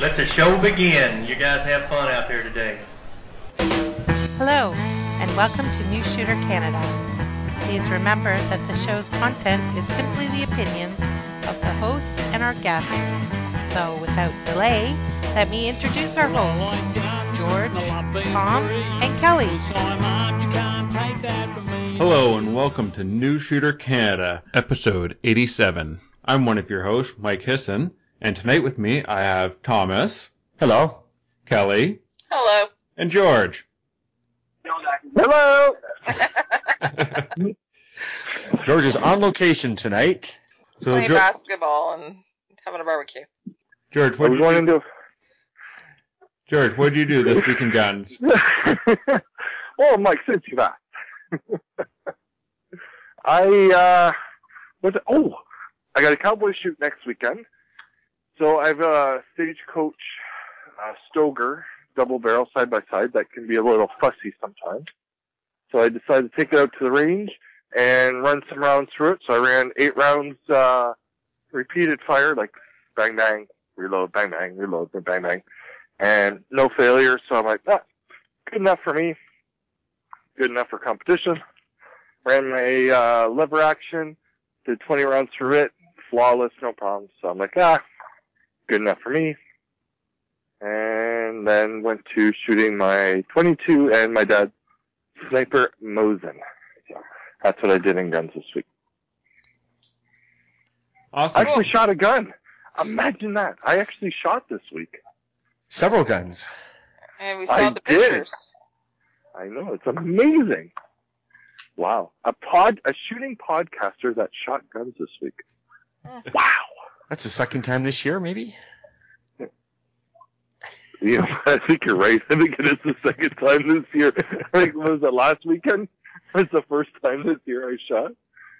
Let the show begin. You guys have fun out there today. Hello, and welcome to New Shooter Canada. Please remember that the show's content is simply the opinions of the hosts and our guests. So, without delay, let me introduce our hosts, George, Tom, and Kelly. Hello, and welcome to New Shooter Canada, episode 87. I'm one of your hosts, Mike Hisson, and tonight with me I have Thomas. Hello. Kelly. Hello. And George. Hello. George is on location tonight. So Playing basketball and having a barbecue. George, what did you do this week in guns? Oh, Mike, since you've asked. I got a cowboy shoot next weekend. So I have a Stagecoach Stoeger double barrel side by side that can be a little fussy sometimes. So I decided to take it out to the range and run some rounds through it. So I ran 8 rounds repeated fire, like bang bang, reload, bang bang, reload, bang bang, and no failure. So I'm like, good enough for me, good enough for competition. Ran my lever action, did 20 rounds through it, flawless, no problems. So I'm like, good enough for me. And then went to shooting my 22 and my dad's Sniper Mosin. So that's what I did in guns this week. Awesome. I actually shot a gun. Imagine that. I actually shot this week. Several guns. And we saw the pictures. I know, it's amazing. Wow. A shooting podcaster that shot guns this week. Wow. That's the second time this year, maybe? Yeah, I think you're right. I think it is the second time this year. I think, was it last weekend? It was the first time this year I shot.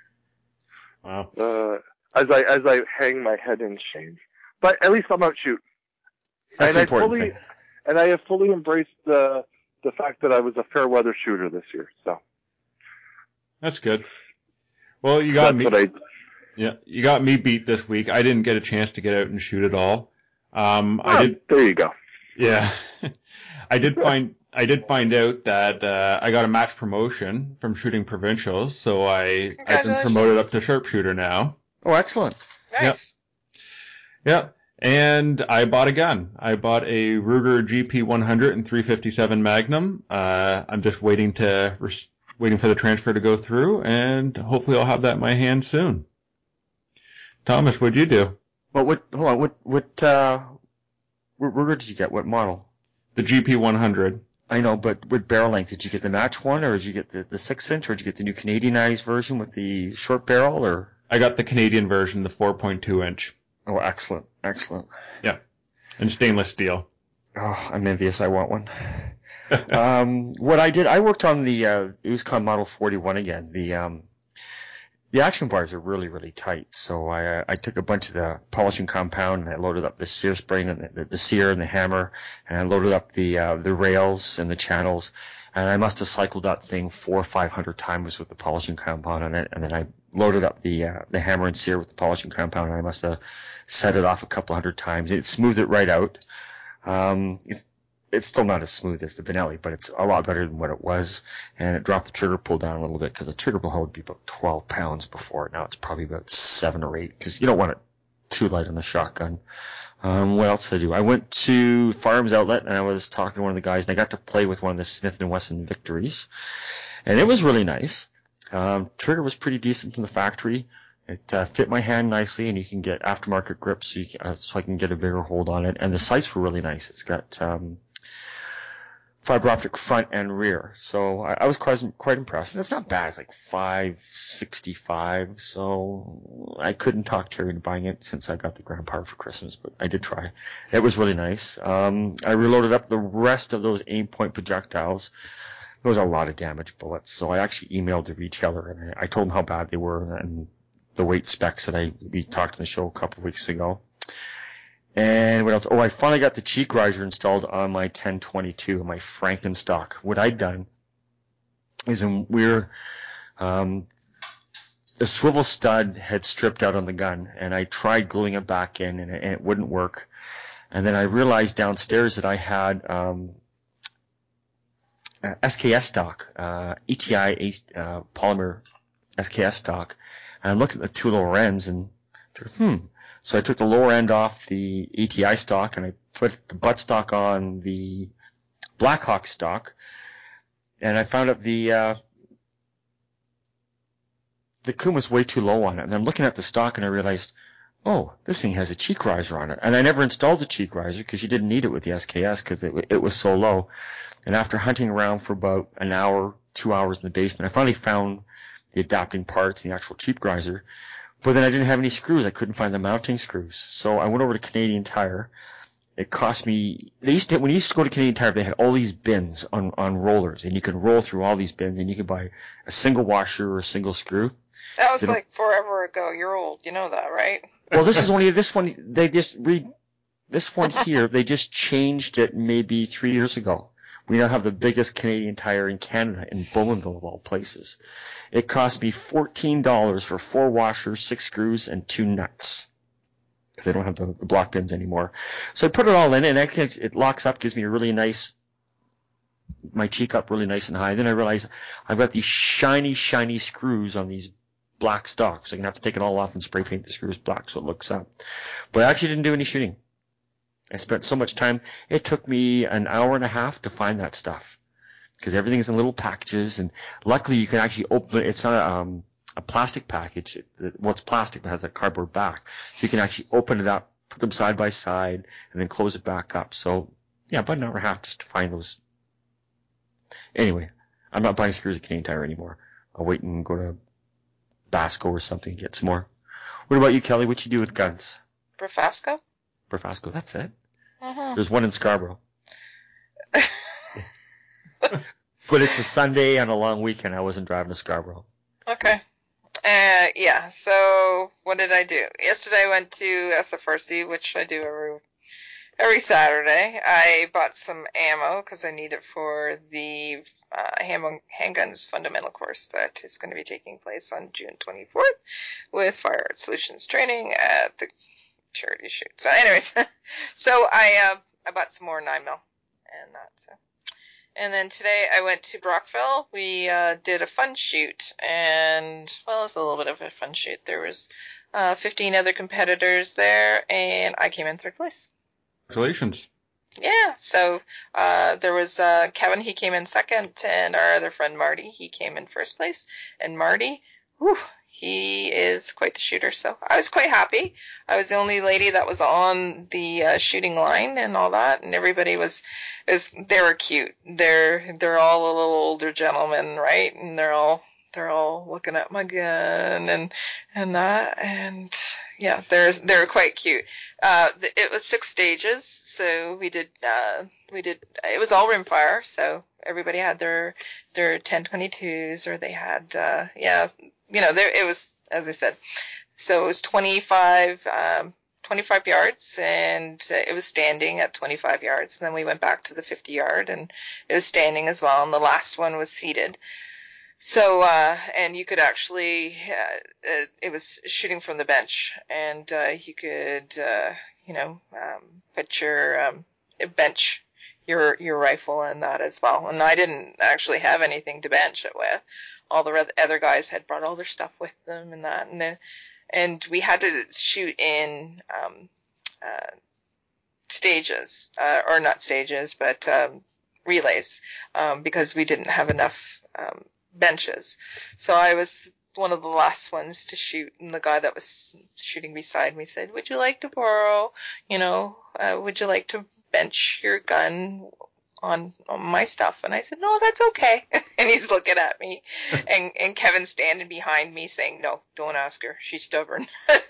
Wow. As I hang my head in shame. But at least I'm out shooting. That's an important thing. And I have fully embraced the fact that I was a fair weather shooter this year. So that's good. Well, you got me. Yeah, you got me beat this week. I didn't get a chance to get out and shoot at all. I did. There you go. Yeah, I did find out that I got a match promotion from shooting provincials, so I've been promoted up to sharpshooter now. Oh, excellent! Nice. Yep. And I bought a gun. I bought a Ruger GP100 and 357 Magnum. I'm just waiting for the transfer to go through, and hopefully I'll have that in my hand soon. Thomas, what'd you do? Well, what Ruger did you get? What model? The GP100. I know, but what barrel length? Did you get the match one, or did you get the 6-inch, or did you get the new Canadianized version with the short barrel, or? I got the Canadian version, the 4.2-inch. Oh, excellent. Excellent. Yeah. And stainless steel. Oh, I'm envious. I want one. What I did, I worked on the USCON Model 41 again. The action bars are really, really tight. So I took a bunch of the polishing compound and I loaded up the sear spring and the sear and the hammer, and I loaded up the rails and the channels, and I must have cycled that thing 400 or 500 times with the polishing compound on it, and then I loaded up the hammer and sear with the polishing compound, and I must have set it off a couple hundred times. It smoothed it right out. It's still not as smooth as the Benelli, but it's a lot better than what it was. And it dropped the trigger pull down a little bit, because the trigger pull would be about 12 pounds before. Now it's probably about 7 or 8, because you don't want it too light on the shotgun. What else did I do? I went to Firearms Outlet, and I was talking to one of the guys, and I got to play with one of the Smith & Wesson Victories. And it was really nice. Trigger was pretty decent from the factory. It fit my hand nicely, and you can get aftermarket grips, so I can get a bigger hold on it. And the sights were really nice. It's got fiber optic front and rear, so I was quite impressed. And it's not bad. It's like $565, so I couldn't talk Terry into buying it since I got the Grandpa for Christmas, but I did try. It was really nice. I reloaded up the rest of those aim point projectiles. There was a lot of damaged bullets, so I actually emailed the retailer, and I told them how bad they were and the weight specs that we talked on the show a couple of weeks ago. And what else? Oh, I finally got the cheek riser installed on my 1022, my Frankenstock. What I'd done is the swivel stud had stripped out on the gun, and I tried gluing it back in, and it wouldn't work. And then I realized downstairs that I had SKS stock, ETI polymer SKS stock. And I looked at the two lower ends and So I took the lower end off the ETI stock and I put the butt stock on the Blackhawk stock. And I found out the cum was way too low on it. And I'm looking at the stock and I realized, oh, this thing has a cheek riser on it. And I never installed the cheek riser because you didn't need it with the SKS because it was so low. And after hunting around for about an hour, 2 hours in the basement, I finally found the adapting parts and the actual cheek riser. But then I didn't have any screws. I couldn't find the mounting screws. So I went over to Canadian Tire. It cost me, when you used to go to Canadian Tire, they had all these bins on rollers, and you could roll through all these bins, and you could buy a single washer or a single screw. That was like forever ago. You're old. You know that, right? Well, this one, this one here, they just changed it maybe 3 years ago. We now have the biggest Canadian Tire in Canada, in Bowmanville of all places. It cost me $14 for 4 washers, 6 screws, and 2 nuts. Because they don't have the block pins anymore. So I put it all in, and it locks up, gives me a really nice, my cheek up really nice and high. Then I realize I've got these shiny, shiny screws on these black stocks. So I'm going to have to take it all off and spray paint the screws black so it looks up. But I actually didn't do any shooting. I spent so much time. It took me an hour and a half to find that stuff. Because everything's in little packages, and luckily you can actually open it. It's not a plastic package. Well, it's plastic, but it has a cardboard back. So you can actually open it up, put them side by side, and then close it back up. So, yeah, about an hour and a half just to find those. Anyway, I'm not buying screws at Canadian Tire anymore. I'll wait and go to Basco or something and get some more. What about you, Kelly? What you do with guns? Profasco? Profasco, that's it. Uh-huh. There's one in Scarborough. But it's a Sunday on a long weekend. I wasn't driving to Scarborough. Okay. Yeah, so what did I do? Yesterday I went to SFRC, which I do every Saturday. I bought some ammo because I need it for the handguns fundamental course that is going to be taking place on June 24th with Fire Art Solutions training at the charity shoot. So anyways, so I bought some more 9mm and that. So. And then today I went to Brockville. We did a fun shoot, and, well, it's a little bit of a fun shoot. There was 15 other competitors there, and I came in 3rd place. Congratulations. Yeah, so there was Kevin, he came in 2nd, and our other friend Marty, he came in 1st place. And Marty, he is quite the shooter, so I was quite happy. I was the only lady that was on the shooting line and all that, and everybody they were cute. They're all a little older gentlemen, right? And they're all looking at my gun and that, and yeah, they're quite cute. It was 6 stages, so we did it was all rimfire, so everybody had their 10-22s, or they had it was, as I said, so it was 25 yards, and it was standing at 25 yards. And then we went back to the 50 yard, and it was standing as well. And the last one was seated. So, and you could actually, it was shooting from the bench, and you could, put your bench your rifle in that as well. And I didn't actually have anything to bench it with. All the other guys had brought all their stuff with them and that, and we had to shoot in stages, or not stages, but relays, because we didn't have enough benches. So I was one of the last ones to shoot, and the guy that was shooting beside me said, "Would you like to borrow? Would you like to bench your gun on my stuff?" And I said, "No, that's okay." And he's looking at me, and Kevin's standing behind me saying, "No, don't ask her. She's stubborn."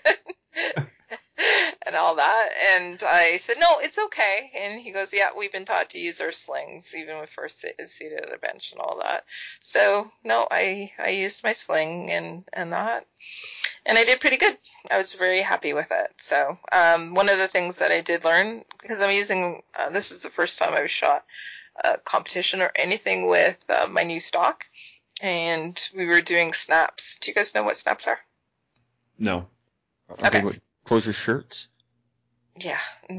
And all that. And I said, "No, it's okay." And he goes, "Yeah, we've been taught to use our slings, even when first seated at a bench and all that." So, no, I used my sling and that. And I did pretty good. I was very happy with it. So, one of the things that I did learn, because I'm using, this is the first time I've shot a competition or anything with my new stock, and we were doing snaps. Do you guys know what snaps are? No. Okay. Close your shirts? Yeah, no.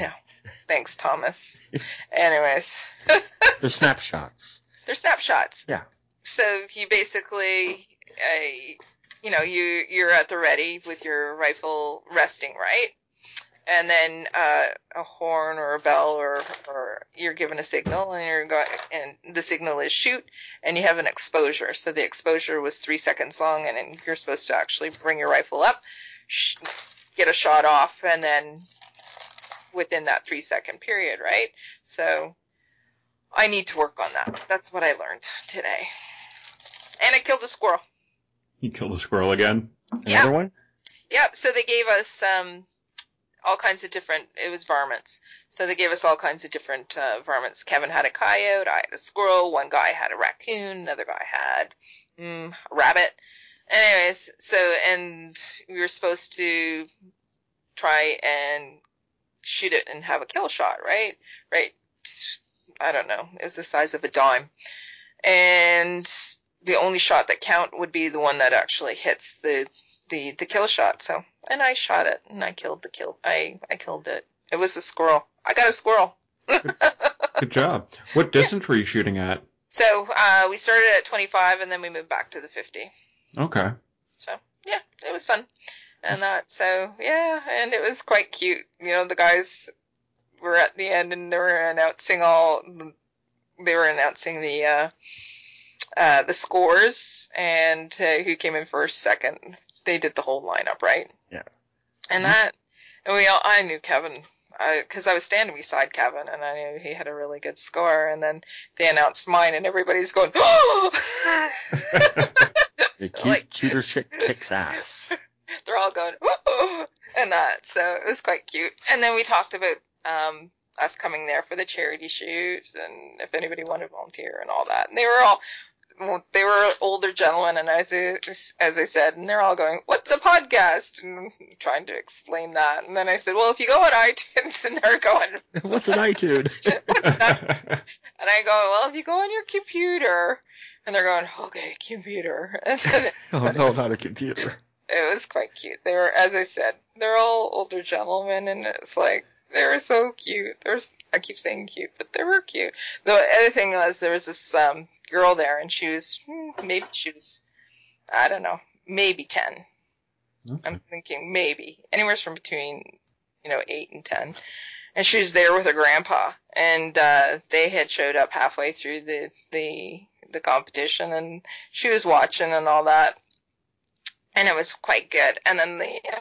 Thanks, Thomas. Anyways. They're snapshots. They're snapshots. Yeah. So you basically, you're at the ready with your rifle resting, right? And then a horn or a bell or you're given a signal and the signal is shoot, and you have an exposure. So the exposure was 3 seconds long, and then you're supposed to actually bring your rifle up, get a shot off, and then within that 3 second period, right? So I need to work on that. That's what I learned today. And I killed a squirrel. You killed a squirrel again? Another one? Yep. So they gave us all kinds of different, it was varmints. So they gave us all kinds of different varmints. Kevin had a coyote, I had a squirrel, one guy had a raccoon, another guy had a rabbit. Anyways, and we were supposed to try and shoot it and have a kill shot, right? Right. I don't know. It was the size of a dime. And the only shot that count would be the one that actually hits the kill shot. So, and I shot it, and I killed I killed it. It was a squirrel. I got a squirrel. Good job. What distance were you shooting at? So, we started at 25, and then we moved back to the 50. Okay. So, yeah, it was fun. And and it was quite cute. You know, the guys were at the end, and they were announcing the scores and who came in first, second. They did the whole lineup, right? Yeah. And I knew Kevin, because I was standing beside Kevin, and I knew he had a really good score. And then they announced mine, and everybody's going, "Oh!" The cute shooter chick kicks ass. They're all going, "Oh!" and that. So it was quite cute. And then we talked about us coming there for the charity shoot, and if anybody wanted to volunteer and all that. And they were older gentlemen, and as I said, and they're all going, "What's a podcast?" and trying to explain that. And then I said, "Well, if you go on iTunes," and they're going, "What's an iTunes?" What's an iTunes? And I go, "Well, if you go on your computer," and they're going, "Okay, computer." Oh no, not a computer. It was quite cute. They were, as I said, they're all older gentlemen, and it's like, they were so cute. I keep saying cute, but they were cute. The other thing was, there was this girl there, and she was, I don't know, maybe 10. Okay. I'm thinking maybe. Anywhere from between, 8 and 10. And she was there with her grandpa, and they had showed up halfway through the competition, and she was watching and all that. And it was quite good. And then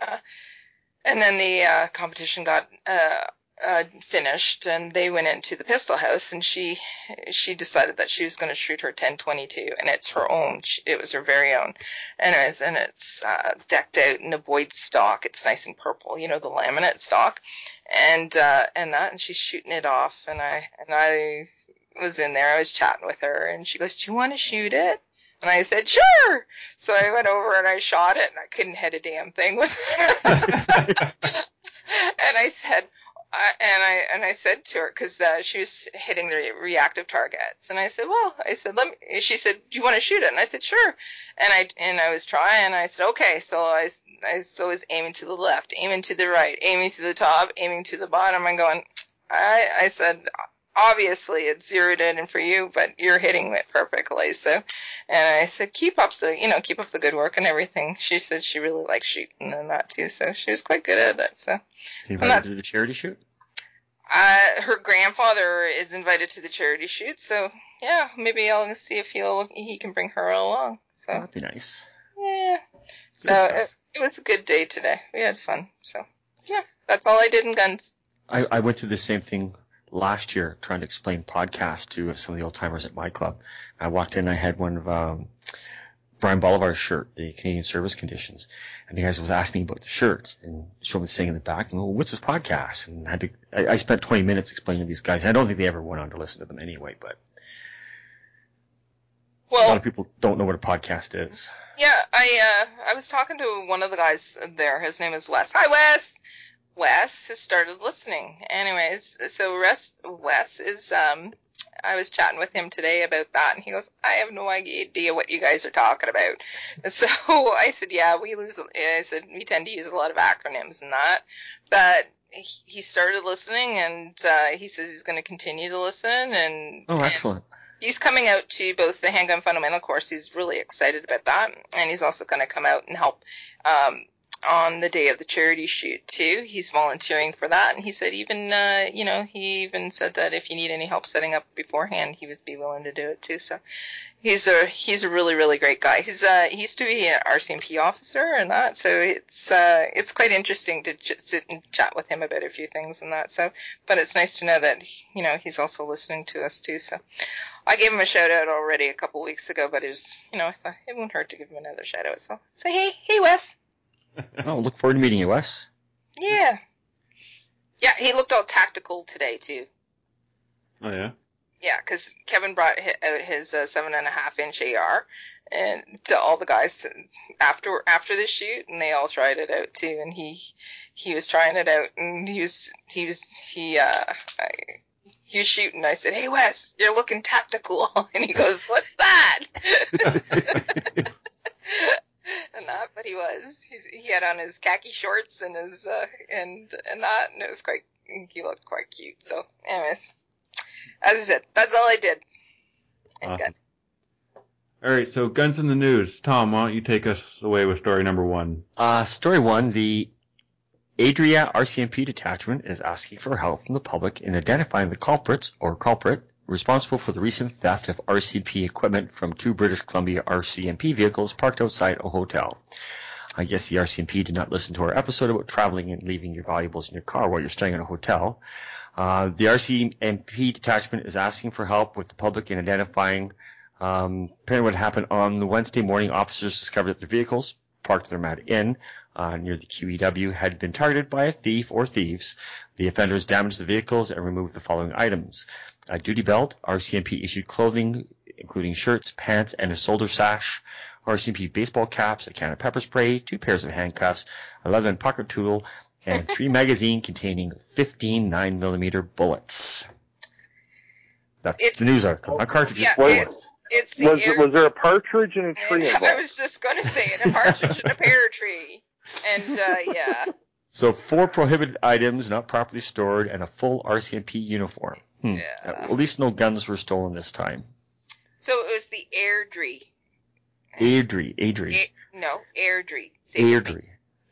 the competition got finished, and they went into the pistol house, and she decided that she was going to shoot her 1022, and it's her own. It was her very own. Anyways, and it's decked out in a Boyd stock. It's nice and purple, the laminate stock, and she's shooting it off, and I was in there. I was chatting with her, and she goes, "Do you want to shoot it?" And I said, "Sure." So I went over and I shot it, and I couldn't hit a damn thing with it. And I said, I said to her, because she was hitting the reactive targets, and I said, she said, "Do you want to shoot it?" And I said, "Sure." And I was trying, and I said, "Okay." So I was aiming to the left, aiming to the right, aiming to the top, aiming to the bottom, and going, I said, "Obviously it's zeroed in for you, but you're hitting it perfectly." So, and I said, keep up the good work and everything. She said she really likes shooting and that too, so she was quite good at it. So, you invited to the charity shoot? Her grandfather is invited to the charity shoot, so yeah, maybe I'll see if he can bring her along. So that'd be nice. Yeah. So it was a good day today. We had fun. So yeah, that's all I did in guns. I went through the same thing last year, trying to explain podcasts to some of the old timers at my club. I walked in, I had one of Brian Bolivar's shirt, the Canadian Service Conditions, and the guys was asking me about the shirt, and Sean was saying in the back, "Well, what's this podcast?" And I spent 20 minutes explaining to these guys. I don't think they ever went on to listen to them anyway, but a lot of people don't know what a podcast is. Yeah, I was talking to one of the guys there. His name is Wes. Hi, Wes. Wes has started listening. Anyways, so Wes is, I was chatting with him today about that, and he goes, "I have no idea what you guys are talking about." And so I said, "Yeah, we tend to use a lot of acronyms and that." But he started listening, and he says he's going to continue to listen. And excellent. He's coming out to both the Handgun Fundamental course. He's really excited about that. And he's also going to come out and help on the day of the charity shoot, too. He's volunteering for that. And he said even, he even said that if you need any help setting up beforehand, he would be willing to do it, too. So he's a really, really great guy. He used to be an RCMP officer and that. So it's quite interesting to sit and chat with him about a few things and that. So, but it's nice to know that, he's also listening to us, too. So I gave him a shout out already a couple weeks ago, but it was, I thought it won't hurt to give him another shout out. So say, hey, Wes. Oh, look forward to meeting you, Wes. Yeah. Yeah, he looked all tactical today, too. Oh, yeah? Yeah, because Kevin brought out his 7.5-inch AR and to all the guys after the shoot, and they all tried it out, too. And he was trying it out, and he was shooting. I said, "Hey, Wes, you're looking tactical." And he goes, "What's that?" And that, but he had on his khaki shorts and his and that, and he looked quite cute. So, anyways, as I said, that's all I did. And awesome. All right, so guns in the news. Tom, why don't you take us away with story number 1? Story 1: the Adria RCMP detachment is asking for help from the public in identifying the culprit responsible for the recent theft of RCMP equipment from 2 British Columbia RCMP vehicles parked outside a hotel. I guess the RCMP did not listen to our episode about traveling and leaving your valuables in your car while you're staying in a hotel. The RCMP detachment is asking for help with the public in identifying apparently what happened on the Wednesday morning. Officers discovered that their vehicles parked at their Mad Inn near the QEW had been targeted by a thief or thieves. The offenders damaged the vehicles and removed the following items: a duty belt, RCMP issued clothing, including shirts, pants, and a shoulder sash, RCMP baseball caps, a can of pepper spray, 2 pairs of handcuffs, a leather pocket tool, and 3 magazines containing 15 9mm bullets. That's the news article. Not cartridges, bullets. Was there a partridge and a tree involved? I was just going to say it, a partridge and a pear tree. And, yeah. So 4 prohibited items not properly stored and a full RCMP uniform. Yeah. At least no guns were stolen this time. So it was the Airdrie. Airdrie. Airdrie. Airdrie.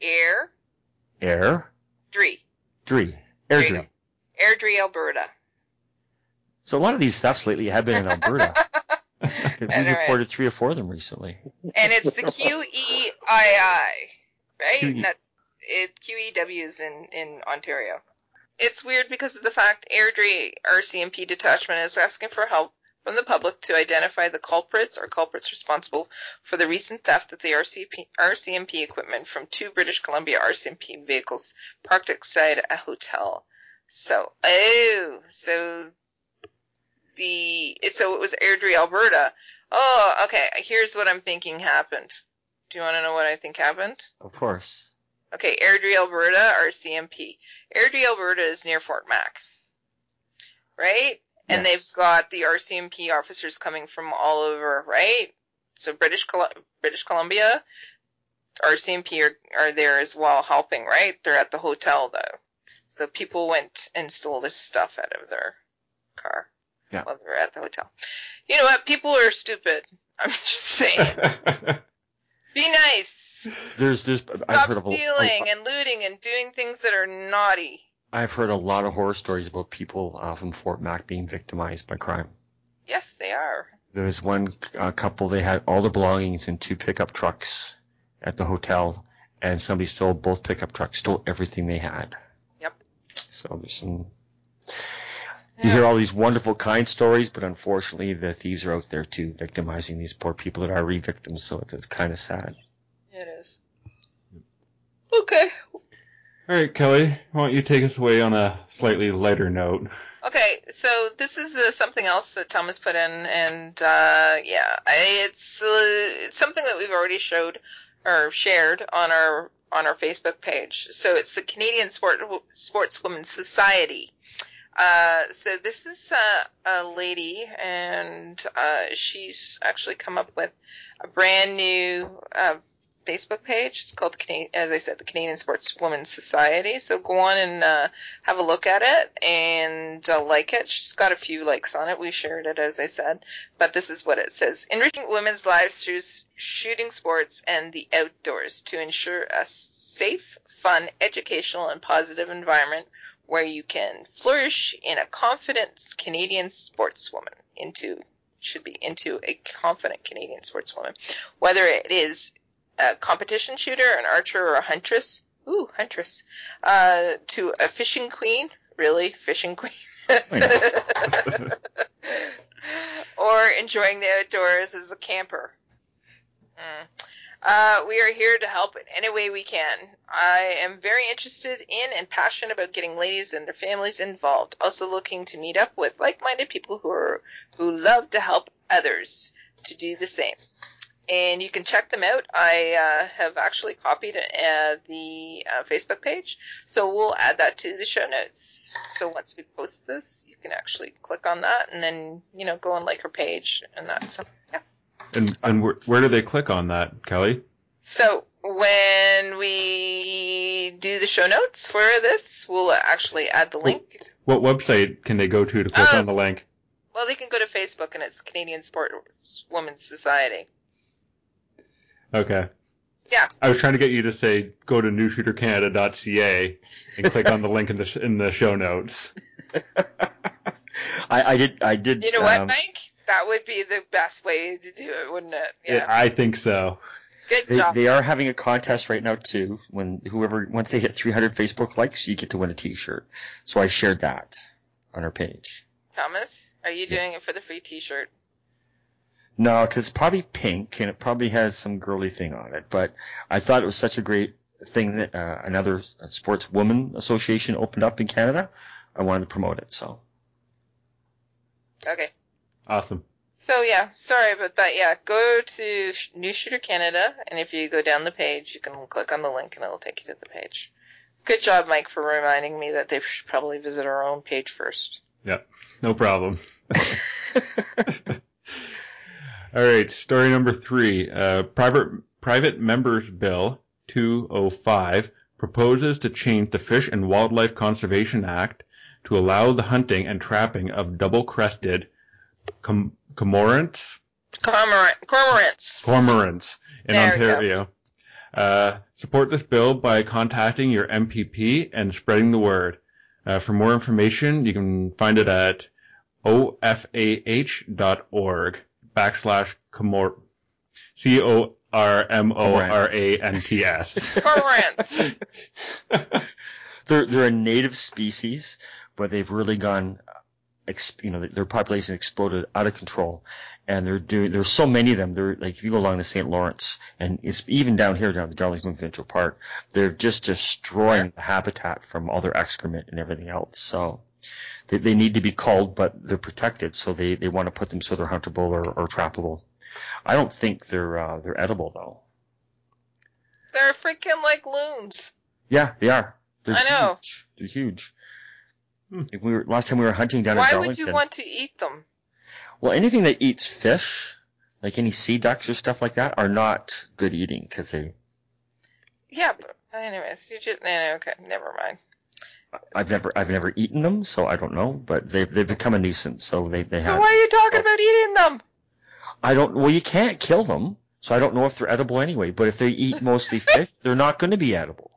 Airdrie. Airdrie, Alberta. So a lot of these thefts lately have been in Alberta. We've reported 3 or 4 of them recently. And it's the QEII, right? QEW is in Ontario. It's weird because of the fact Airdrie RCMP detachment is asking for help from the public to identify the culprits responsible for the recent theft of the RCMP equipment from 2 British Columbia RCMP vehicles parked outside a hotel. So it was Airdrie, Alberta. Oh, okay. Here's what I'm thinking happened. Do you want to know what I think happened? Of course. Okay, Airdrie, Alberta, RCMP. Airdrie, Alberta is near Fort Mac, right? And they've got the RCMP officers coming from all over, right? So British Columbia, RCMP are there as well helping, right? They're at the hotel, though. So people went and stole their stuff out of their car while they were at the hotel. You know what? People are stupid. I'm just saying. Be nice. Stop stealing and looting and doing things that are naughty. I've heard a lot of horror stories about people from Fort Mac being victimized by crime. Yes, they are. There was one couple, they had all their belongings in 2 pickup trucks at the hotel, and somebody stole both pickup trucks, stole everything they had. Yep. So there's some... You hear all these wonderful, kind stories, but unfortunately the thieves are out there too, victimizing these poor people that are re-victims, so it's kind of sad. It is. Okay. All right, Kelly, why don't you take us away on a slightly lighter note? Okay, so this is something else that Thomas put in, and it's something that we've already showed or shared on our Facebook page. So it's the Canadian Sportswomen's Society. So this is a lady, and she's actually come up with a brand new Facebook page. It's called, as I said, the Canadian Sportswomen's Society. So go on and have a look at it and like it. She's got a few likes on it. We shared it, as I said. But this is what it says. Enriching women's lives through shooting sports and the outdoors to ensure a safe, fun, educational, and positive environment where you can flourish in a confident Canadian sportswoman into a confident Canadian sportswoman. Whether it is a competition shooter, an archer, or a huntress. Ooh, huntress. To a fishing queen. Really? Fishing queen? Or enjoying the outdoors as a camper. We are here to help in any way we can. I am very interested in and passionate about getting ladies and their families involved. Also looking to meet up with like-minded people who love to help others to do the same. And you can check them out. I have actually copied the Facebook page, so we'll add that to the show notes. So once we post this, you can actually click on that and then go and like her page and that. So yeah. And where do they click on that, Kelly? So when we do the show notes for this, we'll actually add the link. What website can they go to click on the link? Well, they can go to Facebook, and it's the Canadian Sportswomen's Society. Okay. Yeah. I was trying to get you to say go to newshootercanada.ca and click on the link in the show notes. I did. You know what, Mike? That would be the best way to do it, wouldn't it? Yeah, I think so. Good job. They are having a contest right now too. Once they hit 300 Facebook likes, you get to win a T-shirt. So I shared that on our page. Thomas, are you doing it for the free T-shirt? No, because it's probably pink and it probably has some girly thing on it. But I thought it was such a great thing that another sportswoman association opened up in Canada. I wanted to promote it. So. Okay. Awesome. So yeah, sorry about that. Yeah, go to New Shooter Canada, and if you go down the page, you can click on the link, and it'll take you to the page. Good job, Mike, for reminding me that they should probably visit our own page first. Yep, no problem. All right, story number 3. Private Members Bill 205 proposes to change the Fish and Wildlife Conservation Act to allow the hunting and trapping of double-crested cormorants in There Ontario. Support this bill by contacting your MPP and spreading the word. For more information, you can find it at ofah.org/cormorants. Cormorants. They're a native species, but they've really gone. Their population exploded out of control, and there's so many of them. They're like, if you go along the St. Lawrence, and it's even down the Darlington Provincial Park, they're just destroying the habitat from all their excrement and everything else. So they need to be culled, but they're protected, so they want to put them so they're huntable or trappable. I don't think they're edible though. They're freaking like loons. Yeah, they are. I know. Huge. They're huge. Last time we were hunting down in Darlington. Why would you want to eat them? Well, anything that eats fish, like any sea ducks or stuff like that, are not good eating because they. Yeah, but anyways, okay, never mind. I've never eaten them, so I don't know. But they've become a nuisance, so they have. So why are you talking about eating them? I don't. Well, you can't kill them, so I don't know if they're edible anyway. But if they eat mostly fish, they're not going to be edible.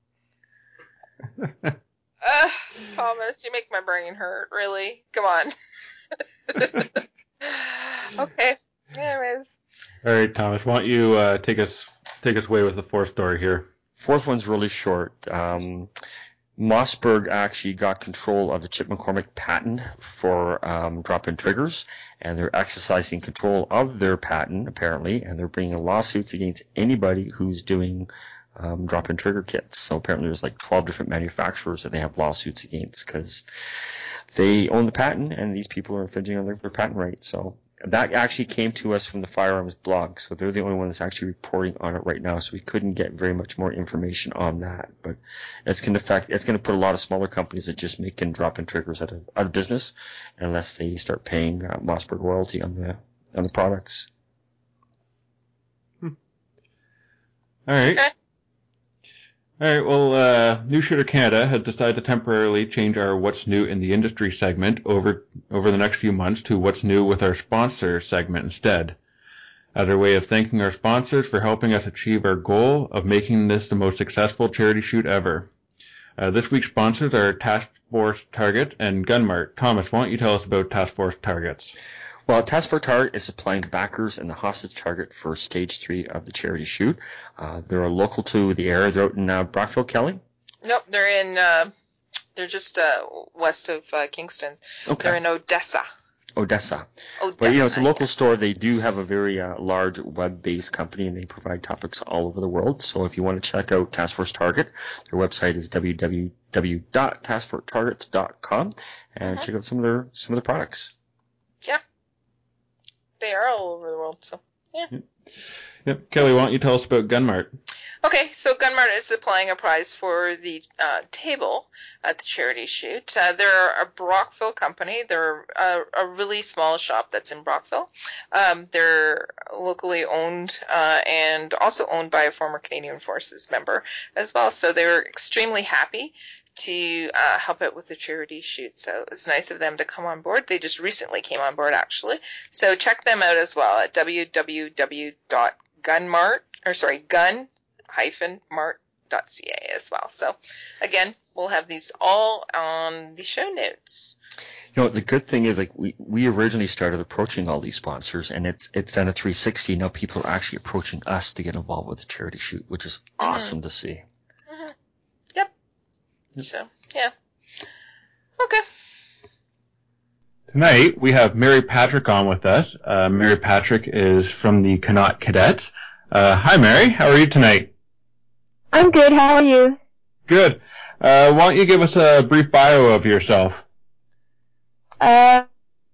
Thomas, you make my brain hurt, really. Come on. Okay. Anyways. All right, Thomas, why don't you take us away with the 4th story here? 4th one's really short. Mossberg actually got control of the Chip McCormick patent for drop-in triggers, and they're exercising control of their patent, apparently, and they're bringing lawsuits against anybody who's doing drop-in trigger kits. So apparently there's like 12 different manufacturers that they have lawsuits against because they own the patent and these people are infringing on their patent rights. So that actually came to us from the Firearms blog. So they're the only one that's actually reporting on it right now. So we couldn't get very much more information on that. But it's going to put a lot of smaller companies that just make drop-in triggers out of business unless they start paying Mossberg royalty on the products. All right. Okay. All right, well, New Shooter Canada has decided to temporarily change our What's New in the Industry segment over the next few months to What's New with our sponsor segment instead, as our way of thanking our sponsors for helping us achieve our goal of making this the most successful charity shoot ever. This week's sponsors are Task Force Target and Gunmart. Thomas, why don't you tell us about Task Force Targets? Well, Task Force Target is supplying the backers and the hostage target for Stage 3 of the charity shoot. They're local to the area. They're out in Brockville, Kelly? Nope, they're just west of Kingston. Okay. They're in Odessa. Odessa. But, it's a local store. They do have a very large web-based company, and they provide topics all over the world. So if you want to check out Task Force Target, their website is www.taskforcetargets.com, and check out some of their products. Yeah. They are all over the world, so, yeah. Yep. Kelly, why don't you tell us about Gunmart? Okay, so Gunmart is supplying a prize for the table at the charity shoot. They're a Brockville company. They're a really small shop that's in Brockville. They're locally owned and also owned by a former Canadian Forces member as well. So they were extremely happy to help out with the charity shoot. So it was nice of them to come on board. They just recently came on board, actually. So check them out as well at gun-mart.ca as well. So again, we'll have these all on the show notes. The good thing is, we originally started approaching all these sponsors, and it's done a 360. Now people are actually approaching us to get involved with the charity shoot, which is awesome to see. Mm-hmm. Yep. So, yeah. Okay. Tonight, we have Mary Patrick on with us. Mary Patrick is from the Connaught Cadets. Hi, Mary. How are you tonight? I'm good. How are you? Good. Why don't you give us a brief bio of yourself? I'm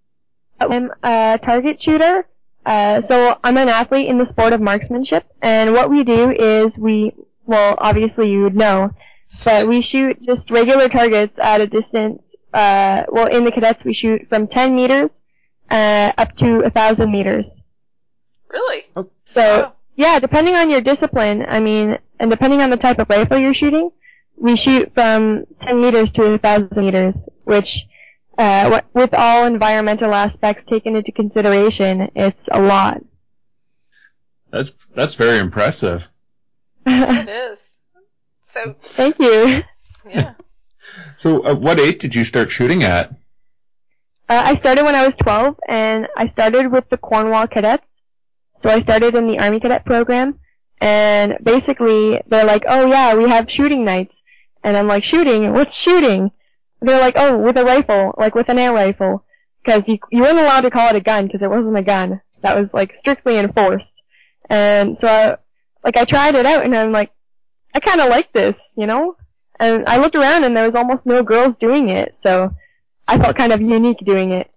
a target shooter. So I'm an athlete in the sport of marksmanship, and what we do is obviously you would know, but we shoot just regular targets at a distance. In the cadets we shoot from 10 meters up to 1,000 meters. Really? So, yeah, depending on your discipline, and depending on the type of rifle you're shooting, we shoot from 10 meters to 1,000 meters, which, with all environmental aspects taken into consideration, it's a lot. That's very impressive. It is. So. Thank you. Yeah. So, at what age did you start shooting at? I started when I was 12, and I started with the Cornwall Cadets. So I started in the Army Cadet program, and basically they're like, oh yeah, we have shooting nights. And I'm like, shooting? What's shooting? They're like, oh, with a rifle, like with an air rifle. Because you weren't allowed to call it a gun, because it wasn't a gun. That was strictly enforced. And so I tried it out, and I'm like, I kind of like this, And I looked around, and there was almost no girls doing it, so I felt kind of unique doing it.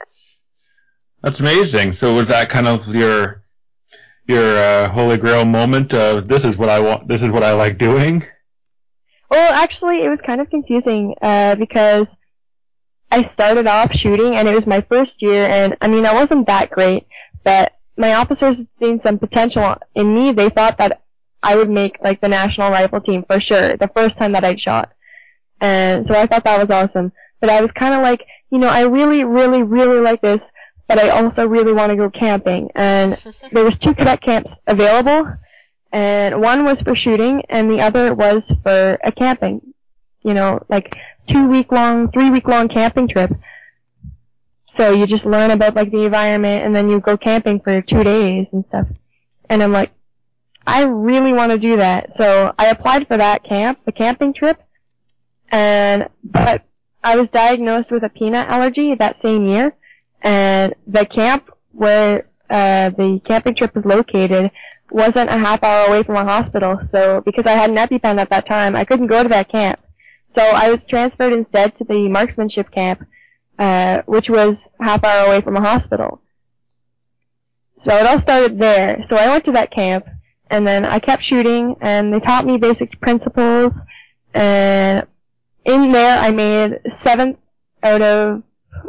That's amazing. So was that kind of your holy grail moment of this is what I want, this is what I like doing? Well, actually, it was kind of confusing because I started off shooting, and it was my first year, and I wasn't that great, but my officers had seen some potential in me. They thought that I would make the national rifle team for sure, the first time that I'd shot. And so I thought that was awesome. But I was kind of like, I really, really, really like this, but I also really want to go camping. And there was 2 cadet camps available, and one was for shooting, and the other was for a camping. 2-week-long, 3-week-long camping trip. So you just learn about the environment, and then you go camping for 2 days and stuff. And I'm like, I really want to do that. So I applied for that camp, the camping trip, but I was diagnosed with a peanut allergy that same year, and the camp where the camping trip was located wasn't a half hour away from a hospital, so because I had an EpiPen at that time, I couldn't go to that camp. So I was transferred instead to the marksmanship camp, which was half hour away from a hospital. So it all started there. So I went to that camp, and then I kept shooting, and they taught me basic principles, and in there I made 7th out of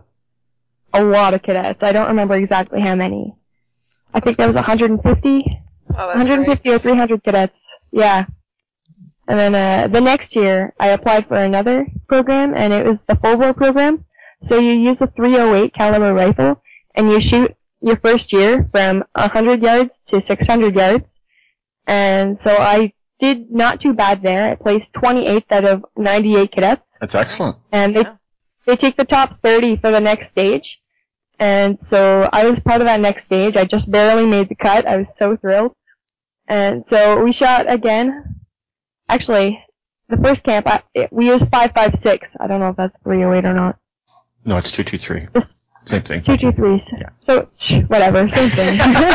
a lot of cadets. I don't remember exactly how many. I think there was 150. Oh, that's 150 great. or 300 cadets. Yeah. And then the next year, I applied for another program, and it was the full bore program. So you use a .308 caliber rifle, and you shoot your first year from 100 yards to 600 yards. And so I did not too bad there. I placed 28th out of 98 cadets. That's excellent. And they take the top 30 for the next stage. And so I was part of that next stage. I just barely made the cut. I was so thrilled. And so we shot again. Actually, the first camp, we used 5.56. I don't know if that's .308 or not. No, it's 223. Same thing. 223. Yeah. So, whatever, same thing.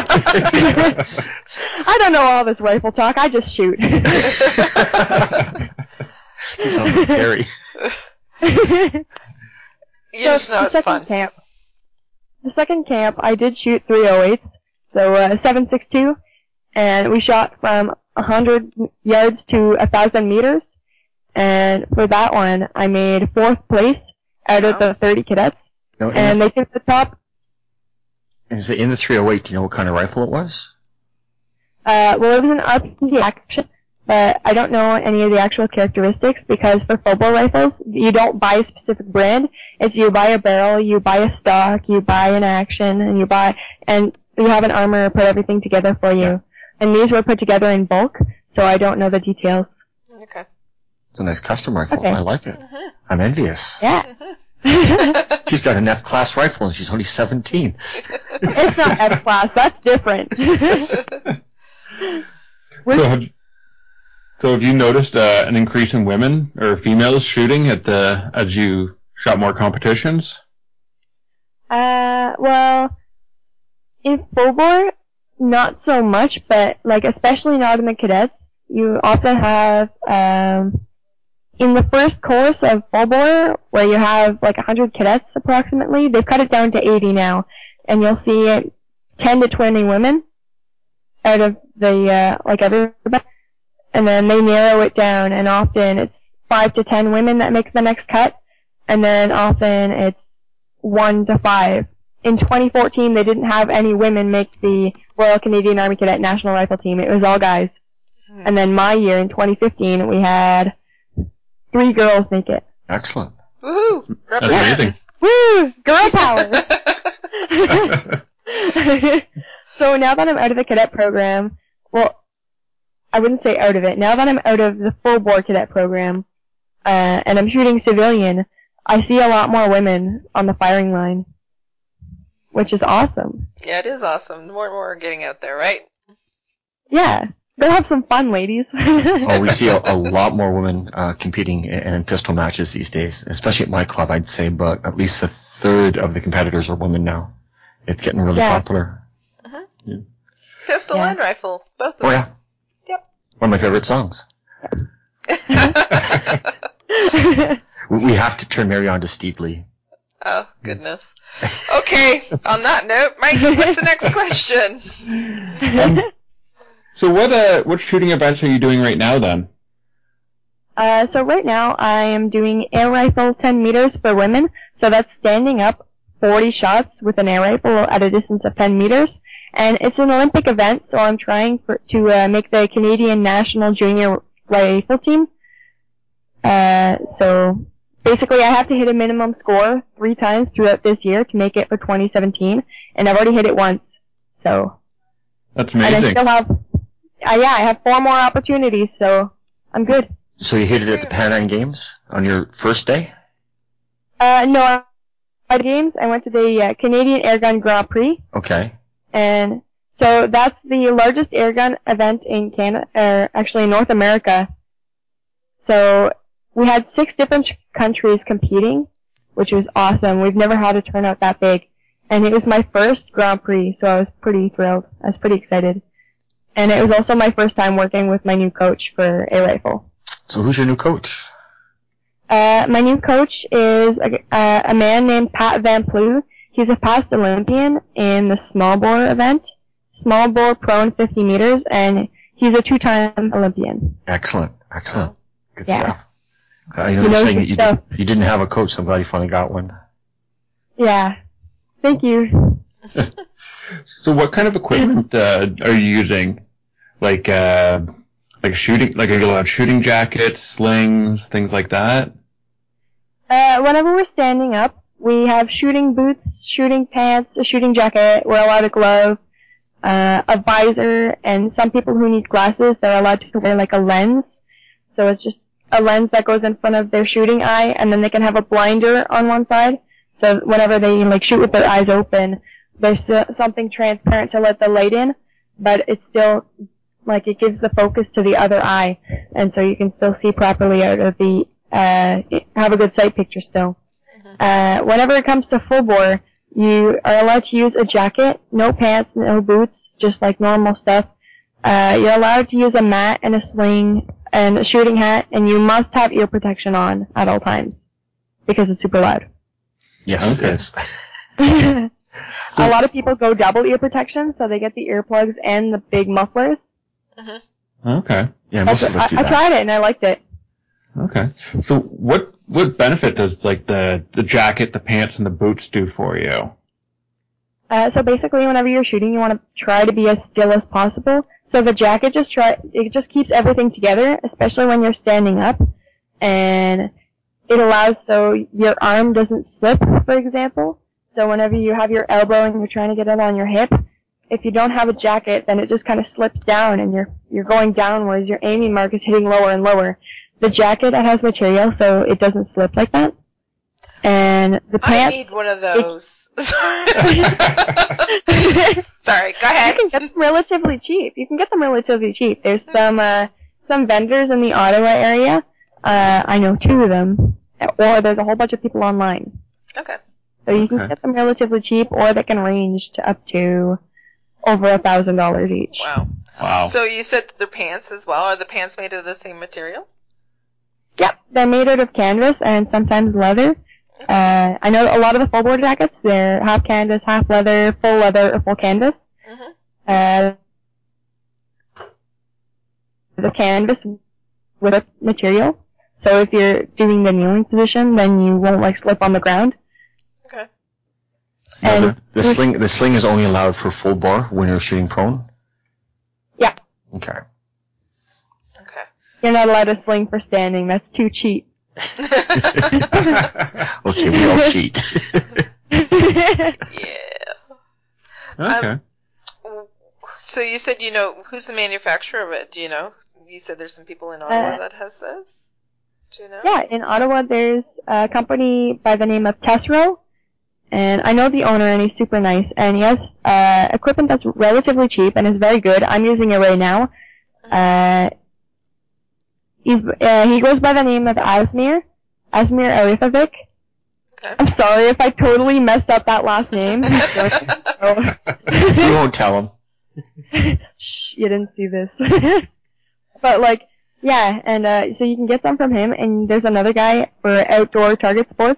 I don't know all this rifle talk. I just shoot. You sound like Terry. You just know it's fun. The second camp, I did shoot .308, so 7.62, and we shot from 100 yards to 1,000 meters. And for that one, I made 4th place out of the 30 cadets. No, and they took the top. Is it in the .308? Do you know what kind of rifle it was? Well, it was an RPG action, but I don't know any of the actual characteristics because for full bore rifles, you don't buy a specific brand. It's you buy a barrel, you buy a stock, you buy an action, and you have an armor put everything together for you. Yeah. And these were put together in bulk, so I don't know the details. Okay. It's a nice custom rifle. Okay. I like it. Mm-hmm. I'm envious. Yeah. She's got an F-class rifle and she's only 17. It's not F-class. That's different. So have you noticed an increase in women or females shooting as you shot more competitions? Well, in full bore, not so much, but especially not in the cadets. You often have in the first course of full bore, where you have 100 cadets approximately, they've cut it down to 80 now, and you'll see 10 to 20 women out of the everybody, and then they narrow it down, and often it's 5 to 10 women that make the next cut, and then often it's 1 to 5. In 2014, they didn't have any women make the Royal Canadian Army Cadet National Rifle Team. It was all guys. And then my year, in 2015, we had 3 girls make it. Excellent. Woohoo! That's amazing. Woo! Girl power! So now that I'm out of the cadet program, well, I wouldn't say out of it. Now that I'm out of the full bore cadet program, and I'm shooting civilian, I see a lot more women on the firing line, which is awesome. Yeah, it is awesome. More and more are getting out there, right? Yeah. Go have some fun, ladies. Oh, we see a lot more women competing in pistol matches these days, especially at my club. I'd say about at least a third of the competitors are women now. It's getting really popular. Uh-huh. Yeah. Pistol and rifle, both of them. Oh, yeah. Yep. One of my favorite songs. We have to turn Mary on to Steve Lee. Oh, goodness. Okay, on that note, Mike, what's the next question? So what shooting events are you doing right now then? So right now I am doing air rifle 10 meters for women. So that's standing up 40 shots with an air rifle at a distance of 10 meters. And it's an Olympic event, so I'm trying to make the Canadian National Junior Rifle Team. So basically I have to hit a minimum score 3 times throughout this year to make it for 2017. And I've already hit it once. So. That's amazing. And I still have, I have 4 more opportunities, so I'm good. So you hit it at the Pan Am Games on your first day? No, at games, I went to the Canadian Airgun Grand Prix. Okay. And so that's the largest airgun event in Canada, or actually in North America. So we had 6 different countries competing, which was awesome. We've never had a turnout that big. And it was my first Grand Prix, so I was pretty thrilled. I was pretty excited. And it was also my first time working with my new coach for air rifle. So who's your new coach? My new coach is a man named Pat Van Ploeg. He's a past Olympian in the small bore event, small bore prone 50 meters, and he's a 2-time Olympian. Excellent. Excellent. Good Yeah. stuff. I know you're saying that you didn't have a coach, so I'm glad you finally got one. Yeah. Thank you. So what kind of equipment are you using? Like Like shooting, like are you allowed shooting jackets, slings, things like that? Whenever we're standing up, we have shooting boots, shooting pants, a shooting jacket. We're allowed a glove, a visor, and some people who need glasses, they're allowed to wear like a lens. So it's just a lens that goes in front of their shooting eye, and then they can have a blinder on one side. So whenever they like shoot with their eyes open, there's something transparent to let the light in, but it's still like it gives the focus to the other eye, and so you can still see properly out of the have a good sight picture still. Whenever it comes to full bore, you are allowed to use a jacket, no pants, no boots, just like normal stuff. You're allowed to use a mat and a sling and a shooting hat, and you must have ear protection on at all times because it's super loud. Yes, Okay. it is. A lot of people go double ear protection, so they get the earplugs and the big mufflers. Okay. Yeah, most of us do I that. tried it and I liked it. Okay. So what benefit does like the jacket, the pants, and the boots do for you? So basically, whenever you're shooting, you want to try to be as still as possible. So the jacket just keeps everything together, especially when you're standing up, and it allows so your arm doesn't slip, for example. So whenever you have your elbow and you're trying to get it on your hip, if you don't have a jacket, then it just kind of slips down and you're going downwards. Your aiming mark is hitting lower and lower. The jacket has material, so it doesn't slip like that. And the I pants. need one of those. Sorry, go ahead. You can get them relatively cheap. There's some vendors in the Ottawa area. I know 2 of them, or there's a whole bunch of people online. Okay. So you can get them relatively cheap, or they can range to up to over $1,000 each. Wow. Wow. So you said they're pants as well. Are the pants made of the same material? Yep, they're made out of canvas and sometimes leather. I know a lot of the full board jackets, they're half canvas, half leather, or full canvas. The canvas with a material. So if you're doing the kneeling position, then you won't like slip on the ground. Okay. No, And the sling is only allowed for full bore when you're shooting prone? Yeah. Okay. Okay. You're not allowed to sling for standing. That's too cheap. Okay, we all cheat. Yeah. Okay. So you said you know who's the manufacturer of it? Do you know? You said there's some people in Ottawa that has this. Do you know? Yeah, in Ottawa there's a company by the name of Tesro, and I know the owner and he's super nice, and he has equipment that's relatively cheap and is very good. I'm using it right now. He goes by the name of Asmir Arifovic. Okay. I'm sorry if I totally messed up that last name. We won't tell him. Shh, you didn't see this. But like, yeah, and so you can get some from him, and there's another guy for outdoor sports.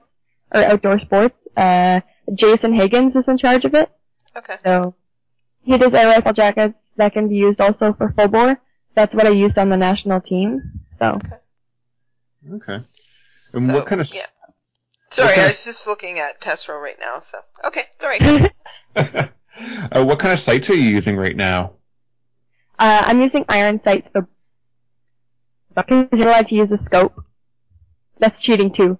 Jason Higgins is in charge of it. Okay. So he does air rifle jackets that can be used also for full bore. That's what I used on the national team. So. Okay. And what kind of... Yeah. Sorry, I was just looking at Tesro right now, so. Okay, sorry. what kind of sights are you using right now? I'm using iron sights for because you're allowed to use a scope. That's cheating too.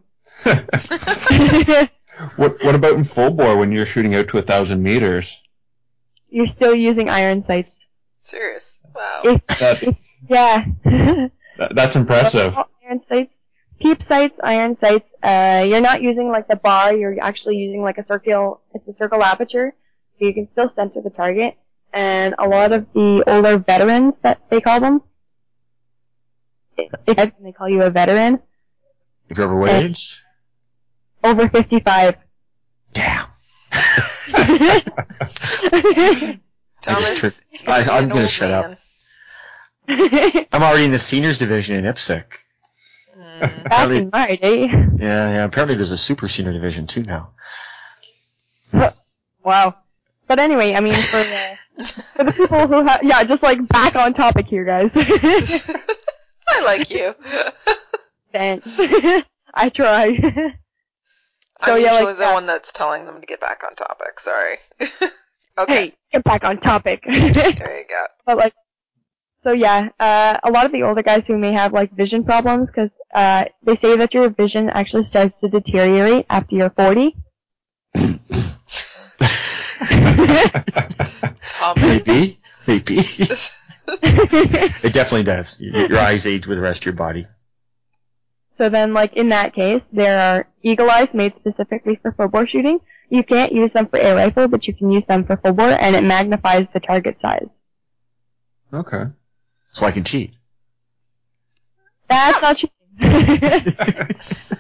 What about in full bore when you're shooting out to 1,000 meters? You're still using iron sights. Serious? Wow. Yeah. That's impressive. Iron sights. Peep sights, iron sights. You're not using like the bar, you're actually using like it's a circle aperture, so you can still center the target. And a lot of the older veterans, that they call them, they call you a veteran. If you're over what age? Over 55. Damn. Thomas, I'm going to shut up. I'm already in the seniors division in IPSC. Back in my day. Yeah. Apparently there's a super senior division too now. Wow. But anyway, I mean, for the people who have, just like back on topic here, guys. I like you. Thanks. I try. I'm usually the one that's telling them to get back on topic. Sorry. Okay. Hey, get back on topic. There you go. But like, So yeah, a lot of the older guys who may have like vision problems, because they say that your vision actually starts to deteriorate after you're 40. Maybe. It definitely does. Your eyes age with the rest of your body. So then, like, in that case, there are eagle eyes made specifically for full bore shooting. You can't use them for air rifle, but you can use them for full bore, and it magnifies the target size. Okay. So I can cheat. That's not cheating.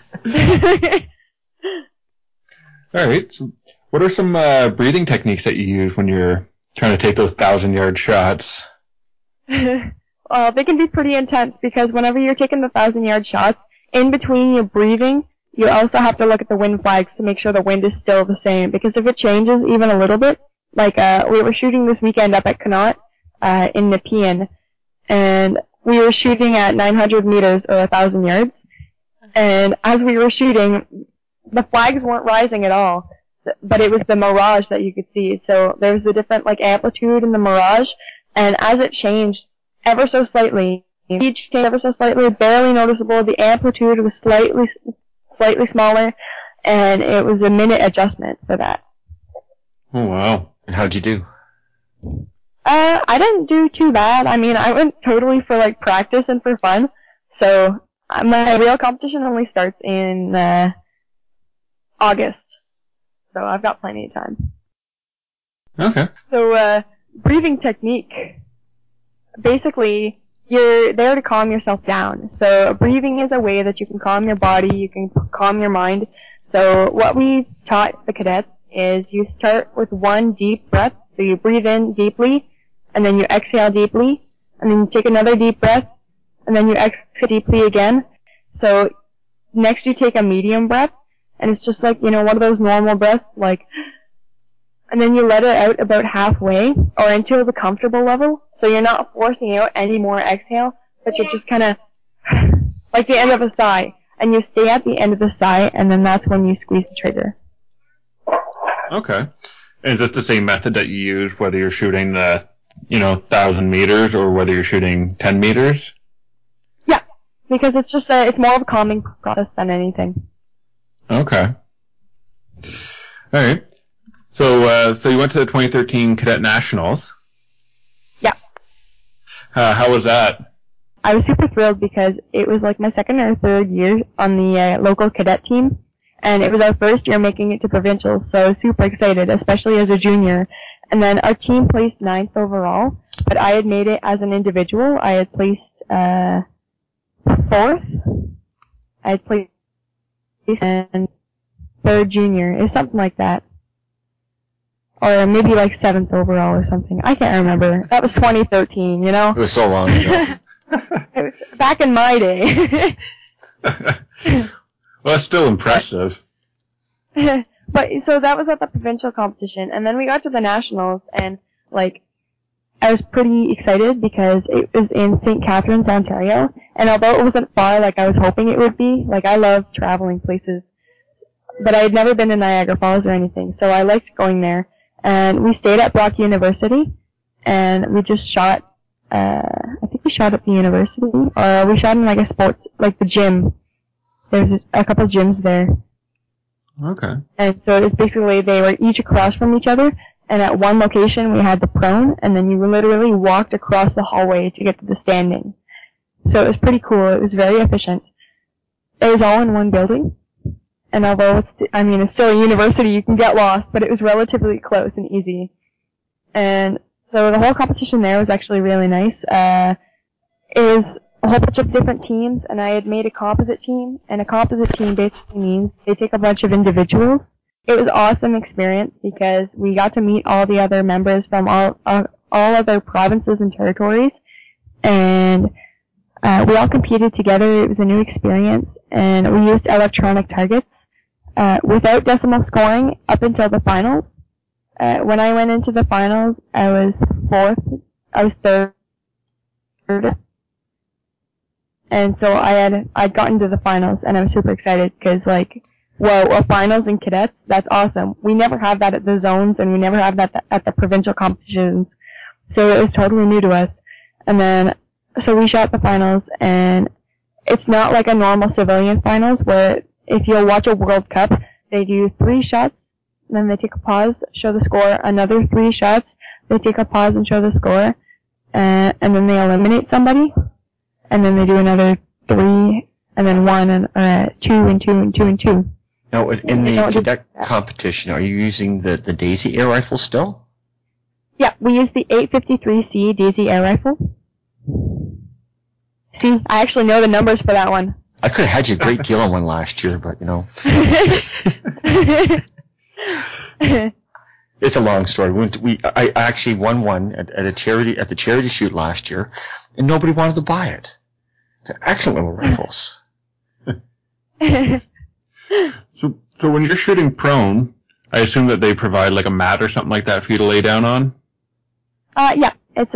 Alright, so what are some breathing techniques that you use when you're trying to take those 1,000-yard shots? Well, they can be pretty intense, because whenever you're taking the 1,000-yard shots, in between your breathing, you also have to look at the wind flags to make sure the wind is still the same. Because if it changes even a little bit, like we were shooting this weekend up at Connaught in Nepean, and we were shooting at 900 meters or 1,000 yards. And as we were shooting, the flags weren't rising at all, but it was the mirage that you could see. So there was a different like amplitude in the mirage, and as it changed ever so slightly, each changed ever so slightly, barely noticeable. The amplitude was slightly smaller, and it was a minute adjustment for that. Oh, wow. And how'd you do? I didn't do too bad. I mean, I went totally for like practice and for fun. So my real competition only starts in August. So I've got plenty of time. Okay. So breathing technique. Basically, you're there to calm yourself down. So breathing is a way that you can calm your body, you can calm your mind. So what we taught the cadets is you start with one deep breath. So you breathe in deeply, and then you exhale deeply, and then you take another deep breath, and then you exhale deeply again. So next you take a medium breath, and it's just like, one of those normal breaths, like, and then you let it out about halfway, or until the comfortable level. So you're not forcing out any more exhale, but you're just kind of, like the end of a sigh. And you stay at the end of the sigh, and then that's when you squeeze the trigger. Okay. Is this the same method that you use whether you're shooting the, 1,000 meters or whether you're shooting 10 meters? Yeah, because it's just it's more of a calming process than anything. Okay. Alright. So you went to the 2013 Cadet Nationals. Yeah. How was that? I was super thrilled because it was like my second or third year on the local cadet team, and it was our first year making it to provincials, so I was super excited, especially as a junior. And then our team placed 9th overall, but I had made it as an individual. I had placed 4th. I had placed and 3rd junior. It was something like that. Or maybe like 7th overall or something. I can't remember. That was 2013, It was so long ago. It was back in my day. Well, that's still impressive. But, so that was at the provincial competition, and then we got to the nationals, and, like, I was pretty excited because it was in St. Catharines, Ontario, and although it wasn't far like I was hoping it would be, like, I love traveling places, but I had never been to Niagara Falls or anything, so I liked going there. And we stayed at Brock University, and we just shot, I think we shot at the university, or we shot in like a sports, like the gym. There's a couple of gyms there. Okay. And so it was basically, they were each across from each other, and at one location we had the prone, and then you literally walked across the hallway to get to the standing. So it was pretty cool. It was very efficient. It was all in one building. And although it's still a university, you can get lost, but it was relatively close and easy. And so the whole competition there was actually really nice. It was a whole bunch of different teams, and I had made a composite team, and a composite team basically means they take a bunch of individuals. It was an awesome experience because we got to meet all the other members from all other provinces and territories, and we all competed together. It was a new experience, and we used electronic targets. Without decimal scoring up until the finals. When I went into the finals, I was 3rd. And so I'd gotten to the finals, and I was super excited because, like, whoa, a finals in cadets, that's awesome. We never have that at the zones, and we never have that at the provincial competitions. So it was totally new to us. And then, so we shot the finals, and it's not like a normal civilian finals where if you'll watch a World Cup, they do 3 shots, then they take a pause, show the score, another 3 shots, they take a pause and show the score, and then they eliminate somebody, and then they do another 3, and then 1, and 2, and 2, and 2, and 2. Now, in the cadet competition, are you using the Daisy air rifle still? Yeah, we use the 853C Daisy air rifle. See, I actually know the numbers for that one. I could have had you a great deal on one last year, but, you know. It's a long story. I actually won one at the charity shoot last year, and nobody wanted to buy it. They're excellent little rifles. So when you're shooting prone, I assume that they provide like a mat or something like that for you to lay down on? Yeah, it's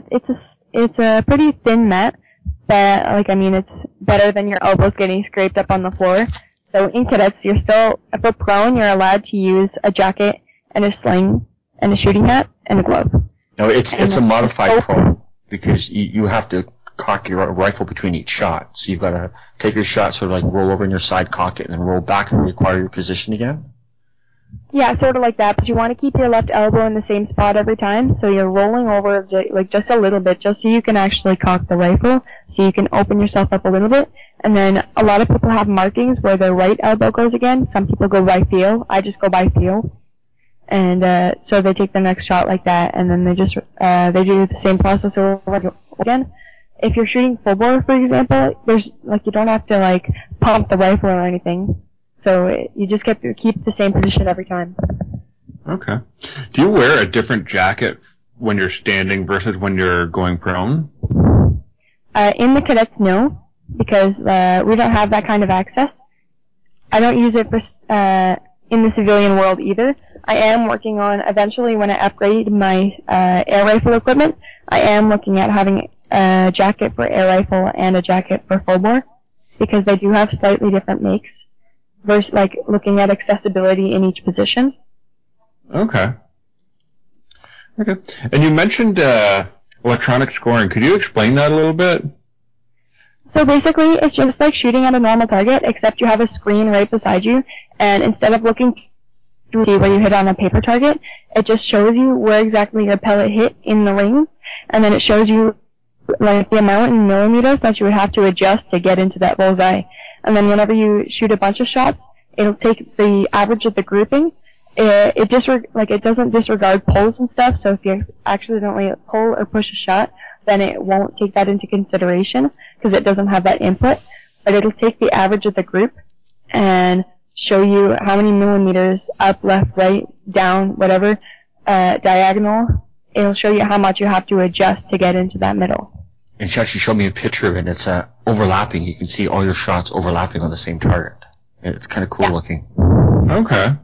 a pretty thin mat, but it's better than your elbows getting scraped up on the floor. So in cadets, for prone, you're allowed to use a jacket and a sling and a shooting hat and a glove. No, it's a modified prone because you have to cock your rifle between each shot. So you've got to take your shot, sort of like roll over in your side, cock it, and then roll back and require your position again. Yeah, sort of like that, but you want to keep your left elbow in the same spot every time, so you're rolling over just a little bit, just so you can actually cock the rifle, so you can open yourself up a little bit. And then a lot of people have markings where their right elbow goes again. Some people go by feel. I just go by feel. And so they take the next shot like that, and then they do the same process over again. If you're shooting full bore, for example, you don't have to pump the rifle or anything. So you just keep the same position every time. Okay. Do you wear a different jacket when you're standing versus when you're going prone? In the cadets, no, because we don't have that kind of access. I don't use it in the civilian world either. I am working on, eventually when I upgrade my air rifle equipment, I am looking at having a jacket for air rifle and a jacket for full bore, because they do have slightly different makes. Versus looking at accessibility in each position. Okay. And you mentioned electronic scoring. Could you explain that a little bit? So basically, it's just like shooting at a normal target, except you have a screen right beside you, and instead of looking to see where you hit on a paper target, it just shows you where exactly your pellet hit in the ring, and then it shows you the amount in millimeters that you would have to adjust to get into that bullseye. And then whenever you shoot a bunch of shots, it'll take the average of the grouping. It doesn't disregard pulls and stuff, so if you accidentally pull or push a shot, then it won't take that into consideration because it doesn't have that input. But it'll take the average of the group and show you how many millimeters up, left, right, down, whatever, diagonal. It'll show you how much you have to adjust to get into that middle. And she actually showed me a picture of it, and it's overlapping. You can see all your shots overlapping on the same target. It's kind of cool looking. Okay.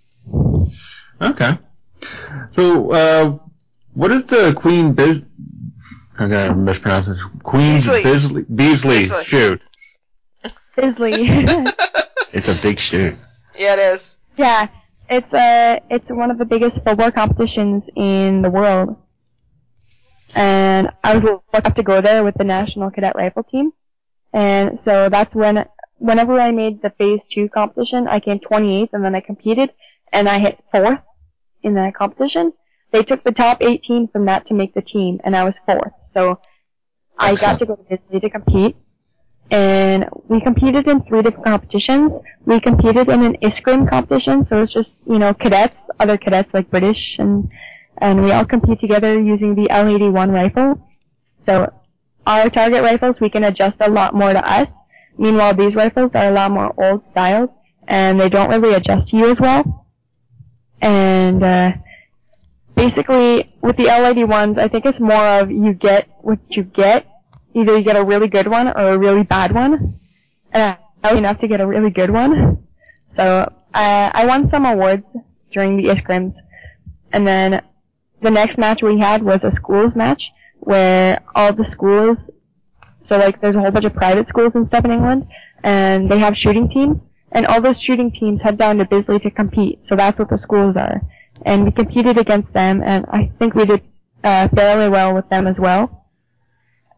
So, what is the Queen I'm going to mispronounce this. Queen Beasley shoot? Bisley. It's a big shoot. Yeah, it is. Yeah, it's one of the biggest full bore competitions in the world. And I was lucky enough to go there with the National Cadet Rifle Team. And so that's whenever I made the Phase 2 competition, I came 28th, and then I competed, and I hit 4th in that competition. They took the top 18 from that to make the team, and I was 4th. So I got to go to Disney to compete. And we competed in 3 different competitions. We competed in an ISCRIM competition, so it's just, cadets, other cadets like British, and we all compete together using the L81 rifle. So our target rifles, we can adjust a lot more to us. Meanwhile, these rifles are a lot more old styles, and they don't really adjust to you as well. And basically, with the L81s, I think it's more of you get what you get. Either you get a really good one or a really bad one. And I was enough to get a really good one. So I won some awards during the ISCRIMs. And then the next match we had was a schools match where all the schools, so there's a whole bunch of private schools and stuff in England, and they have shooting teams, and all those shooting teams head down to Bisley to compete. So that's what the schools are. And we competed against them, and I think we did fairly well with them as well.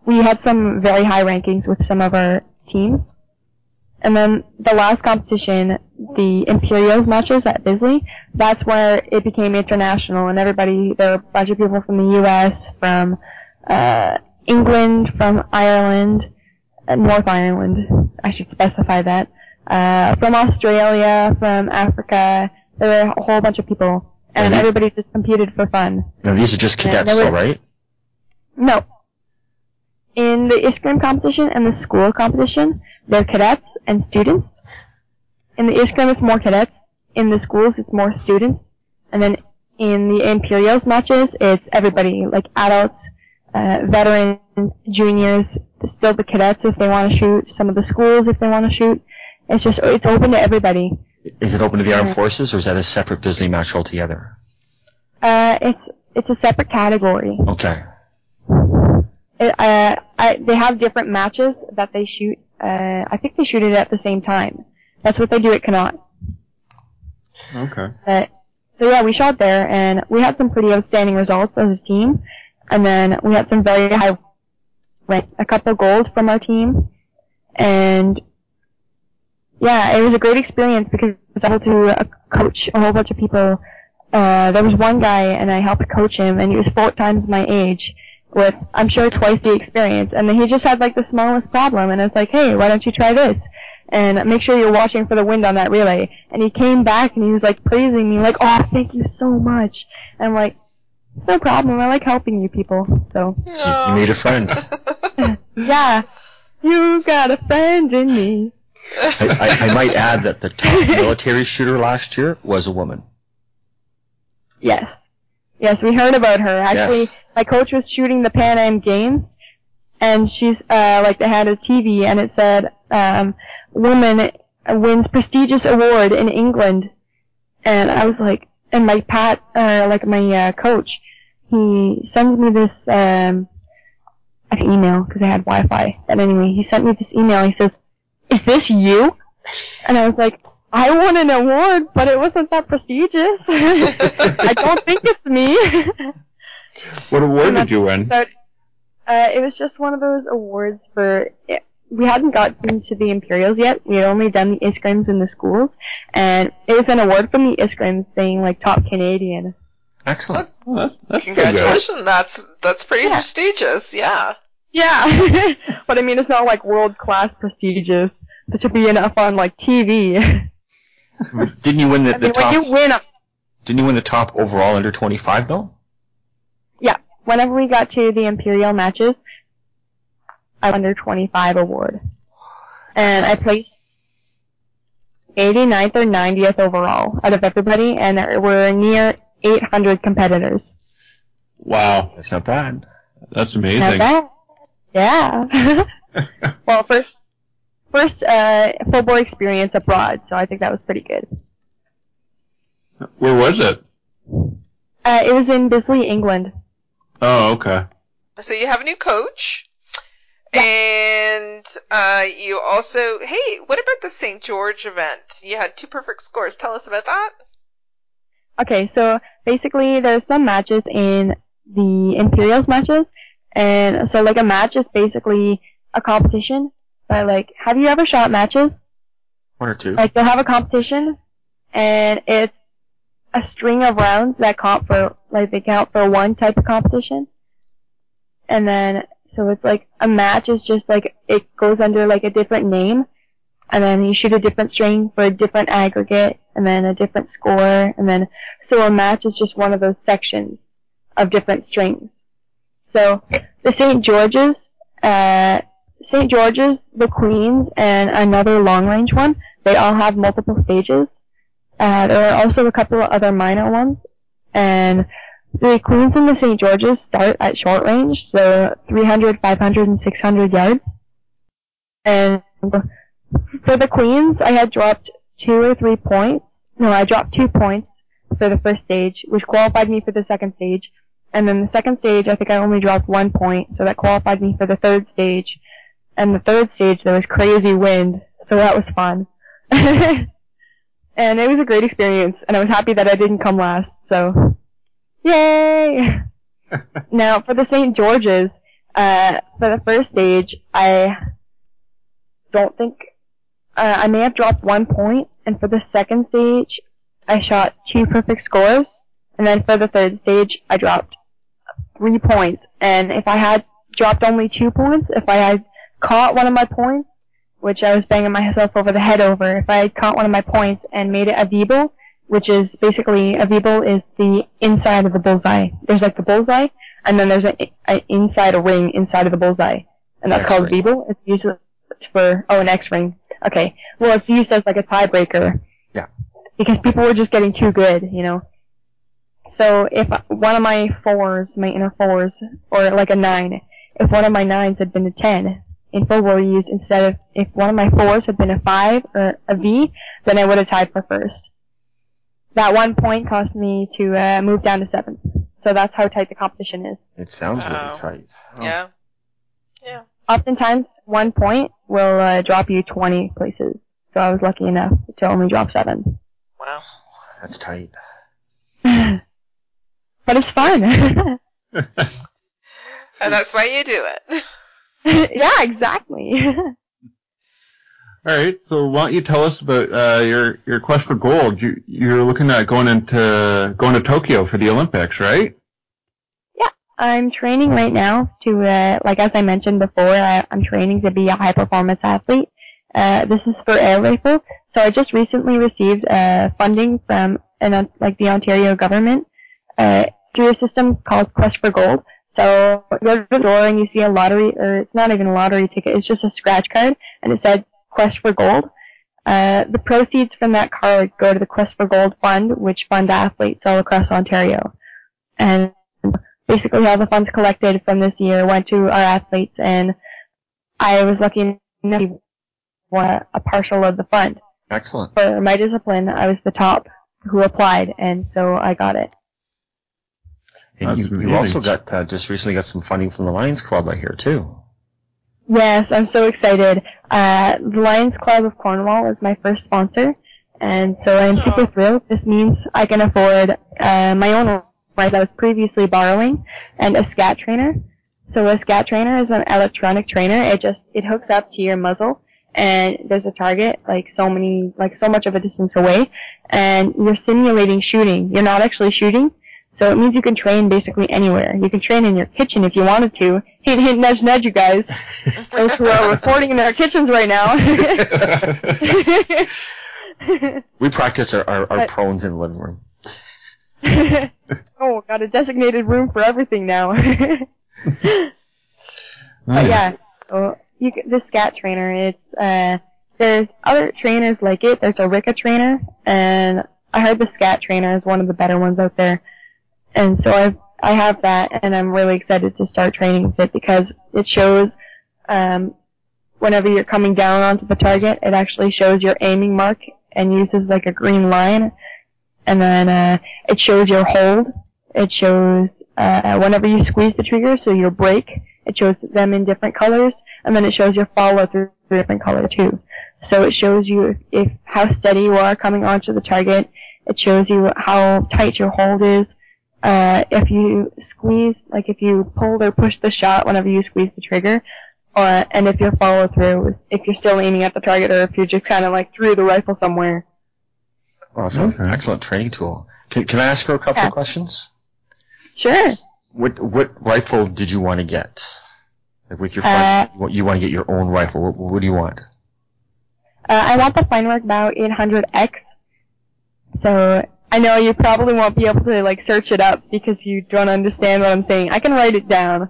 we had some very high rankings with some of our teams. And then the last competition, the Imperials matches at Bisley, that's where it became international, and there were a bunch of people from the U.S., from England, from Ireland, North Ireland, I should specify that, from Australia, from Africa. There were a whole bunch of people, and everybody just competed for fun. Now these are just cadets though, right? No. In the Iskrim competition and the school competition, they're cadets and students. In the Iskrim, it's more cadets. In the schools, it's more students. And then in the Imperials matches, it's everybody, like adults, veterans, juniors, still the cadets if they want to shoot, some of the schools if they want to shoot. It's open to everybody. Is it open to the armed forces, or is that a separate Bisley match altogether? It's a separate category. Okay. They have different matches that they shoot. I think they shoot it at the same time. That's what they do at Connaught. Okay. So yeah, we shot there, and we had some pretty outstanding results as a team. And then we had some very high rank, a couple gold from our team. And yeah, it was a great experience because I was able to coach a whole bunch of people. There was one guy, and I helped coach him, and he was 4 times my age, with, I'm sure, twice the experience. And then he just had, like, the smallest problem, and it's like, hey, why don't you try this? And make sure you're watching for the wind on that relay. And he came back, and he was, like, praising me, like, oh, thank you so much. And I'm like, no problem, I like helping you people, so. You made a friend. Yeah. You got a friend in me. I might add that the top military shooter last year was a woman. Yes. Yes, we heard about her. Actually, Yes. My coach was shooting the Pan Am Games, and she's, like, they had a TV, and it said, woman wins prestigious award in England. And I was like, and my coach, he sends me this, an email, because I had Wi-Fi. But anyway, he sent me this email, he says, is this you? And I was like, I won an award, but it wasn't that prestigious. I don't think it's me. What award did you win? It was just one of those awards for, we hadn't gotten to the Imperials yet. We had only done the Iskrims in the schools. And it was an award from the Iskrims saying, like, top Canadian. Excellent. Well, that's Congratulations, that's pretty prestigious, yeah. Yeah. But I mean, it's not like world-class prestigious. It should be enough on, like, TV. Didn't you win the top? When you win Didn't you win the top overall under 25 though? Yeah. Whenever we got to the Imperial matches, I won under 25 award. And I placed 89th or 90th overall out of everybody, and there were near 800 competitors. Wow. That's not bad. That's amazing. Not bad. Yeah. Well, first full board experience abroad, so I think that was pretty good. Where was it? It was in Bisley, England. Oh, okay. So you have a new coach, and you also, hey, what about the St. George event? You had 2 perfect scores. Tell us about that. Okay, so basically there's some matches in the Imperials matches, and so like a match is basically a competition. But like, have you ever shot matches? 1 or 2. Like they'll have a competition, and it's a string of rounds that count for, like, they count for one type of competition. And then, so it's like, a match is just like, it goes under like a different name, and then you shoot a different string for a different aggregate, and then a different score, and then, so a match is just one of those sections of different strings. So, the St. George's, the Queens, and another long-range one, they all have multiple stages. There are also a couple of other minor ones, and the Queens and the St. George's start at short range, so 300, 500, and 600 yards. And for the Queens, I had dropped 2 or 3 points. No, I dropped 2 points for the first stage, which qualified me for the second stage. And then the second stage, I think I only dropped 1 point, so that qualified me for the third stage. And the third stage, there was crazy wind, so that was fun. And it was a great experience, and I was happy that I didn't come last, so yay! Now, for the St. George's, For the first stage, I don't think I may have dropped 1 point, and for the second stage, I shot 2 perfect scores, and then for the third stage, I dropped 3 points. And if I had dropped only 2 points, if I had caught one of my points, which I was banging myself over the head over, if I had caught one of my points and made it a Weeble, which is basically, a Weeble is the inside of the bullseye. There's like the bullseye, and then there's an inside a ring inside of the bullseye, and that's called a Weeble. It's used for, an X-ring. Okay. Well, it's used as like a tiebreaker. Yeah. Because people were just getting too good, you know. So if one of my fours, my inner fours, or like a 9, if one of my 9s had been a 10, in full were used instead of, if one of my 4s had been a 5 or a V, then I would have tied for first. That 1 point cost me to move down to 7th. So that's how tight the competition is. It sounds really tight. Oh. Yeah. Yeah. Oftentimes, 1 point will drop you 20 places. So I was lucky enough to only drop 7. Wow. That's tight. But it's fun. And that's why you do it. Yeah, exactly. All right, so why don't you tell us about your quest for gold? You're looking at going to Tokyo for the Olympics, right? Yeah, I'm training right now to, like as I mentioned before, I'm training to be a high-performance athlete. This is for air rifle. So I just recently received funding from the Ontario government through a system called Quest for Gold. So you go to the door and you see a lottery, or it's not even a lottery ticket, it's just a scratch card, and it said Quest for Gold. The proceeds from that card go to the Quest for Gold Fund, which fund athletes all across Ontario. And basically all the funds collected from this year went to our athletes, and I was lucky enough to won a partial of the fund. Excellent. For my discipline, I was the top who applied, and so I got it. And you also got just recently got some funding from the Lions Club, I hear, too. Yes, I'm so excited. The Lions Club of Cornwall is my first sponsor, and so I'm super thrilled. This means I can afford my own rifle I was previously borrowing, and a SCAT trainer. So a SCAT trainer is an electronic trainer. It hooks up to your muzzle, and there's a target so much of a distance away, and you're simulating shooting. You're not actually shooting. So it means you can train basically anywhere. You can train in your kitchen if you wanted to. Hint, hint, nudge, nudge, you guys. Those who are recording in their kitchens right now. We practice our prones in the living room. Oh, got a designated room for everything now. But yeah, so the SCAT trainer, there's other trainers like it. There's a RICA trainer, and I heard the SCAT trainer is one of the better ones out there. And so I have that, and I'm really excited to start training with it because it shows, whenever you're coming down onto the target, it actually shows your aiming mark and uses a green line. And then, it shows your hold. It shows, whenever you squeeze the trigger, so your brake, it shows them in different colors. And then it shows your follow through different color too. So it shows you how steady you are coming onto the target. It shows you how tight your hold is. If you squeeze, if you pull or push the shot whenever you squeeze the trigger, and if you follow through, if you're still aiming at the target, or if you just kind of threw the rifle somewhere. Well, that's an excellent training tool. Can I ask her a couple of questions? Sure. What rifle did you want to get? With your friend, you want to get your own rifle. What do you want? I want the Finemark Bow 800X. So I know you probably won't be able to search it up because you don't understand what I'm saying. I can write it down.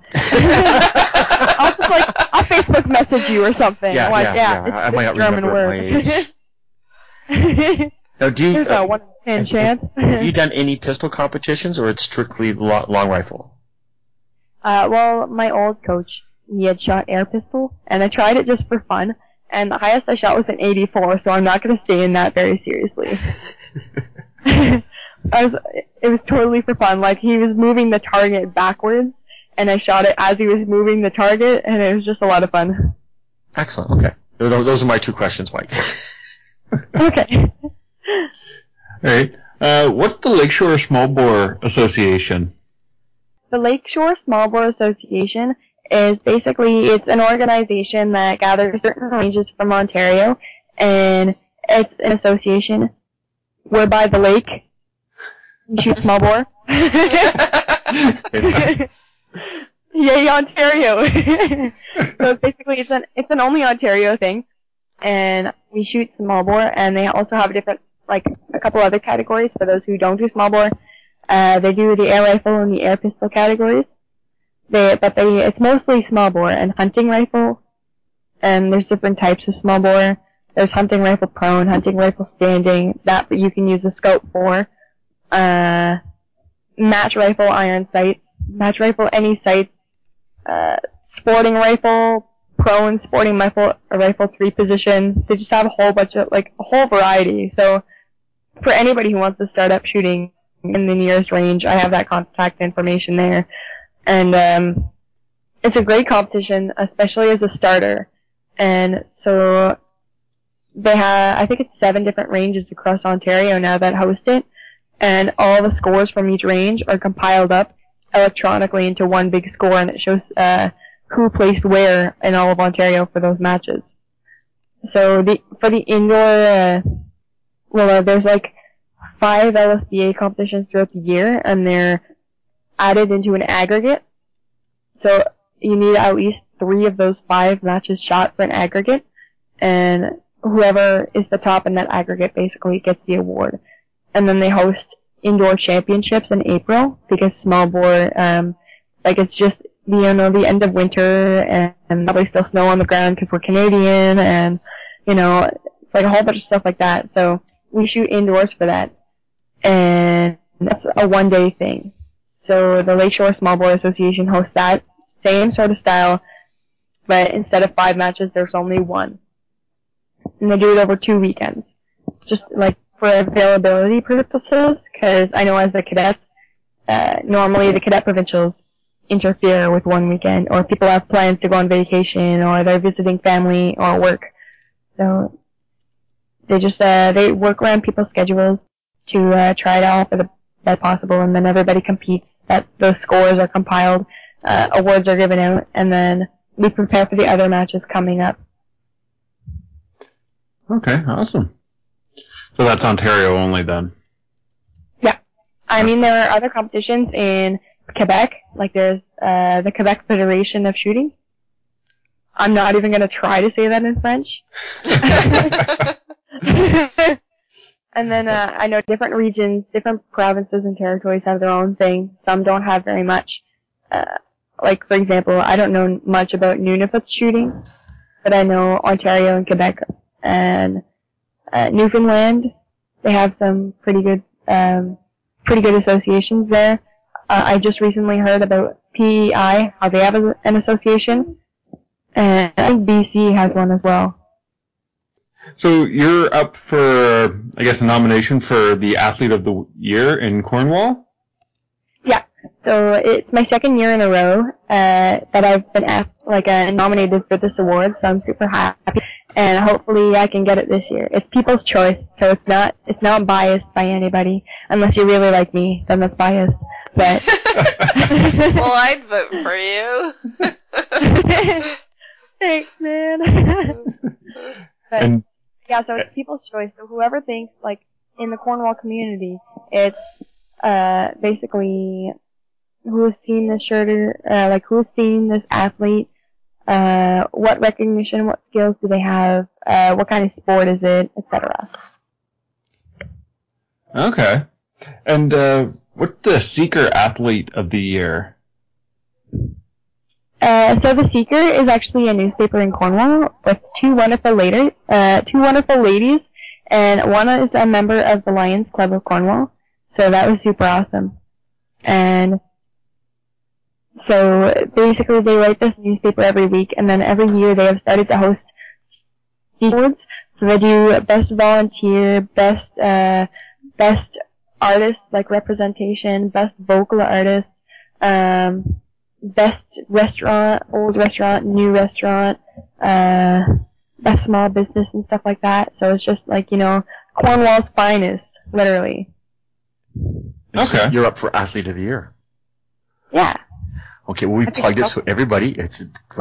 I'll Facebook message you or something. Yeah. I might not German remember word. My age. Now, There's a 1 in 10 chance. Have you done any pistol competitions, or it's strictly long rifle? Well, my old coach, he had shot air pistol, and I tried it just for fun, and the highest I shot was an 84, so I'm not going to stay in that very seriously. It was totally for fun. He was moving the target backwards, and I shot it as he was moving the target, and it was just a lot of fun. Excellent. Okay. Those are my 2 questions, Mike. Okay. All right. What's the Lakeshore Small Bore Association? The Lakeshore Small Bore Association is basically, it's an organization that gathers certain ranges from Ontario, and it's an association. We're by the lake. You shoot small bore. Yay, Ontario! So basically, it's an only Ontario thing, and we shoot small bore, and they also have different, like, a couple other categories for those who don't do small bore. They do the air rifle and the air pistol categories. It's mostly small bore and hunting rifle, and there's different types of small bore. There's hunting rifle prone, hunting rifle standing, that you can use a scope for. Match rifle iron sights, match rifle any sights, sporting rifle, prone, sporting rifle 3 position. They just have a whole bunch of, like, a whole variety. So, for anybody who wants to start up shooting in the nearest range, I have that contact information there. And, it's a great competition, especially as a starter. And so, they have, I think it's 7 different ranges across Ontario now that host it, and all the scores from each range are compiled up electronically into one big score, and it shows who placed where in all of Ontario for those matches. So for the indoor, there's like 5 LSBA competitions throughout the year, and they're added into an aggregate. So you need at least 3 of those 5 matches shot for an aggregate, and whoever is the top in that aggregate basically gets the award. And then they host indoor championships in April, because small bore, it's just, the end of winter, and probably still snow on the ground because we're Canadian, and, it's like a whole bunch of stuff like that. So we shoot indoors for that. And that's a one-day thing. So the Lakeshore Small Bore Association hosts that same sort of style, but instead of 5 matches, there's only 1. And they do it over 2 weekends. Just, like, for availability purposes, because I know as a cadet, normally the cadet provincials interfere with one weekend, or people have plans to go on vacation, or they're visiting family or work. So they just they work around people's schedules to try it all for the best possible, and then everybody competes. Those scores are compiled, awards are given out, and then we prepare for the other matches coming up. Okay, awesome. So that's Ontario only then? Yeah. I mean, there are other competitions in Quebec, like there's the Quebec Federation of Shooting. I'm not even going to try to say that in French. And then I know different regions, different provinces and territories have their own thing. Some don't have very much. Like, for example, I don't know much about Nunavut shooting, but I know Ontario and Quebec and Newfoundland, they have some pretty good associations there. I just recently heard about PEI, how they have an association, and I think BC has one as well. So you're up for, I guess, a nomination for the Athlete of the Year in Cornwall? Yeah. So it's my second year in a row that I've been nominated for this award, so I'm super happy. And hopefully I can get it this year. It's people's choice, so it's not biased by anybody. Unless you really like me, then that's biased. But well, I'd vote for you. Thanks, man. And yeah, so it's people's choice. So whoever thinks, like, in the Cornwall community, it's basically who's seen this shooter, who's seen this athlete, what recognition, what skills do they have, what kind of sport is it, etc. Okay. And what's the Seeker Athlete of the Year? So the Seeker is actually a newspaper in Cornwall with two wonderful ladies, and one is a member of the Lions Club of Cornwall. So that was super awesome. And so basically they write this newspaper every week, and then every year they have started to host awards. So they do best volunteer, best artist, like representation, best vocal artist, best restaurant, old restaurant, new restaurant, best small business and stuff like that. So it's just like, Cornwall's finest, literally. Okay. So you're up for Athlete of the Year. Yeah. Okay, well, we plugged it, so everybody, it's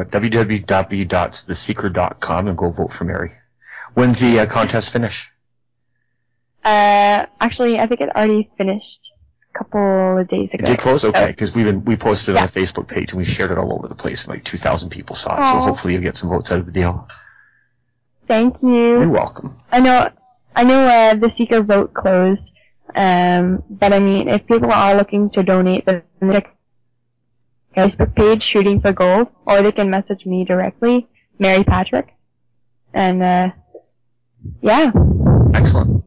www.theseeker.com, and go vote for Mary. When's the contest finish? Actually, I think it already finished a couple of days ago. It did close? Okay, because we posted it on the Facebook page, and we shared it all over the place, and like 2,000 people saw it, so hopefully you'll get some votes out of the deal. Thank you. You're welcome. I know the Seeker vote closed, but I mean, if people are looking to donate, the Facebook page, Shooting for Gold, or they can message me directly, Mary Patrick, and yeah. Excellent.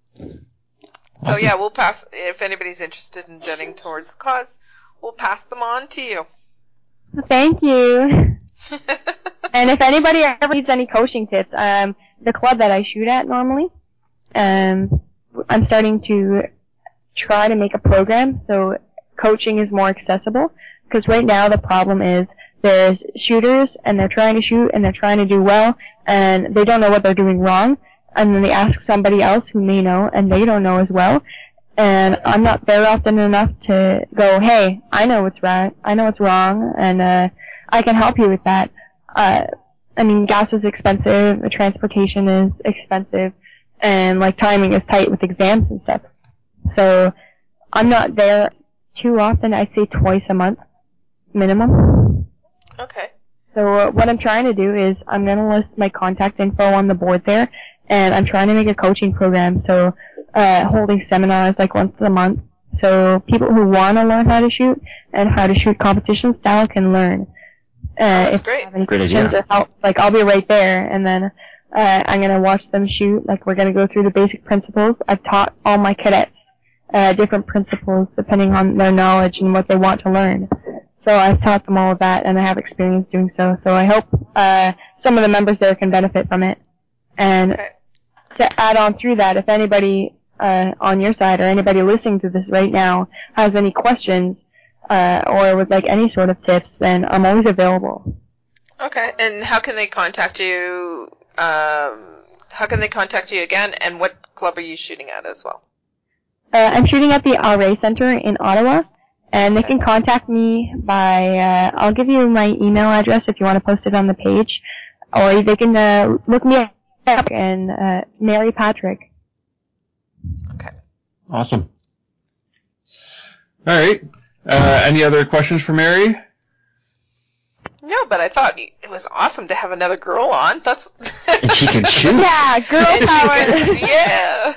So yeah, we'll pass, if anybody's interested in donating towards the cause, we'll pass them on to you. Thank you. And if anybody ever needs any coaching tips, the club that I shoot at normally, I'm starting to try to make a program so coaching is more accessible. Because right now the problem is there's shooters and they're trying to shoot and they're trying to do well and they don't know what they're doing wrong. And then they ask somebody else who may know and they don't know as well. And I'm not there often enough to go, hey, I know what's right, I know what's wrong, and I can help you with that. I mean, gas is expensive, the transportation is expensive, and like timing is tight with exams and stuff. So I'm not there too often. I'd say twice a month minimum. Okay. So what I'm trying to do is I'm going to list my contact info on the board there, and I'm trying to make a coaching program, so holding seminars like once a month, so people who want to learn how to shoot and how to shoot competition style can learn. If great. they have any Great questions idea. or help, like I'll be right there, and then I'm going to watch them shoot. Like we're going to go through the basic principles. I've taught all my cadets different principles depending on their knowledge and what they want to learn. So I've taught them all of that, and I have experience doing so. So I hope some of the members there can benefit from it. And to add on through that, if anybody on your side or anybody listening to this right now has any questions or would like any sort of tips, then I'm always available. Okay, and how can they contact you? How can they contact you again? And what club are you shooting at as well? I'm shooting at the RA Center in Ottawa. And they can contact me by, I'll give you my email address if you want to post it on the page. Or they can look me up and Mary Patrick. Okay. Awesome. All right. Any other questions for Mary? No, but I thought it was awesome to have another girl on. That's And she can shoot. Yeah, girl power. Yeah.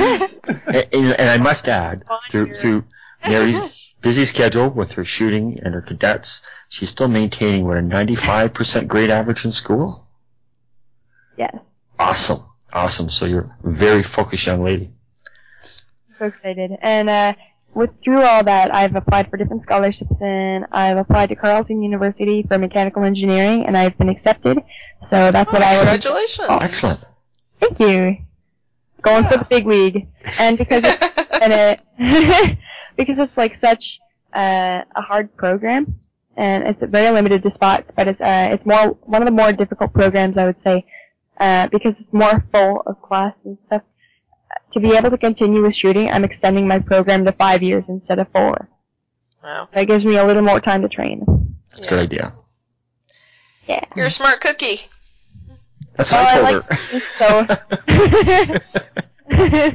And I must add, through Mary's busy schedule with her shooting and her cadets, she's still maintaining, what, a 95% grade average in school? Yes. Awesome. Awesome. So you're a very focused young lady. So excited. And through all that, I've applied for different scholarships, and I've applied to Carleton University for mechanical engineering, and I've been accepted. So that's what I was. Congratulations. Oh, excellent. Thank you. Going for the big league. And because because it's like such a hard program, and it's very limited to spots, but it's more one of the more difficult programs, I would say, because it's more full of class and stuff. To be able to continue with shooting, I'm extending my program to 5 years instead of 4. Wow. That gives me a little more time to train. That's a good idea. Yeah. You're a smart cookie. That's what I told her.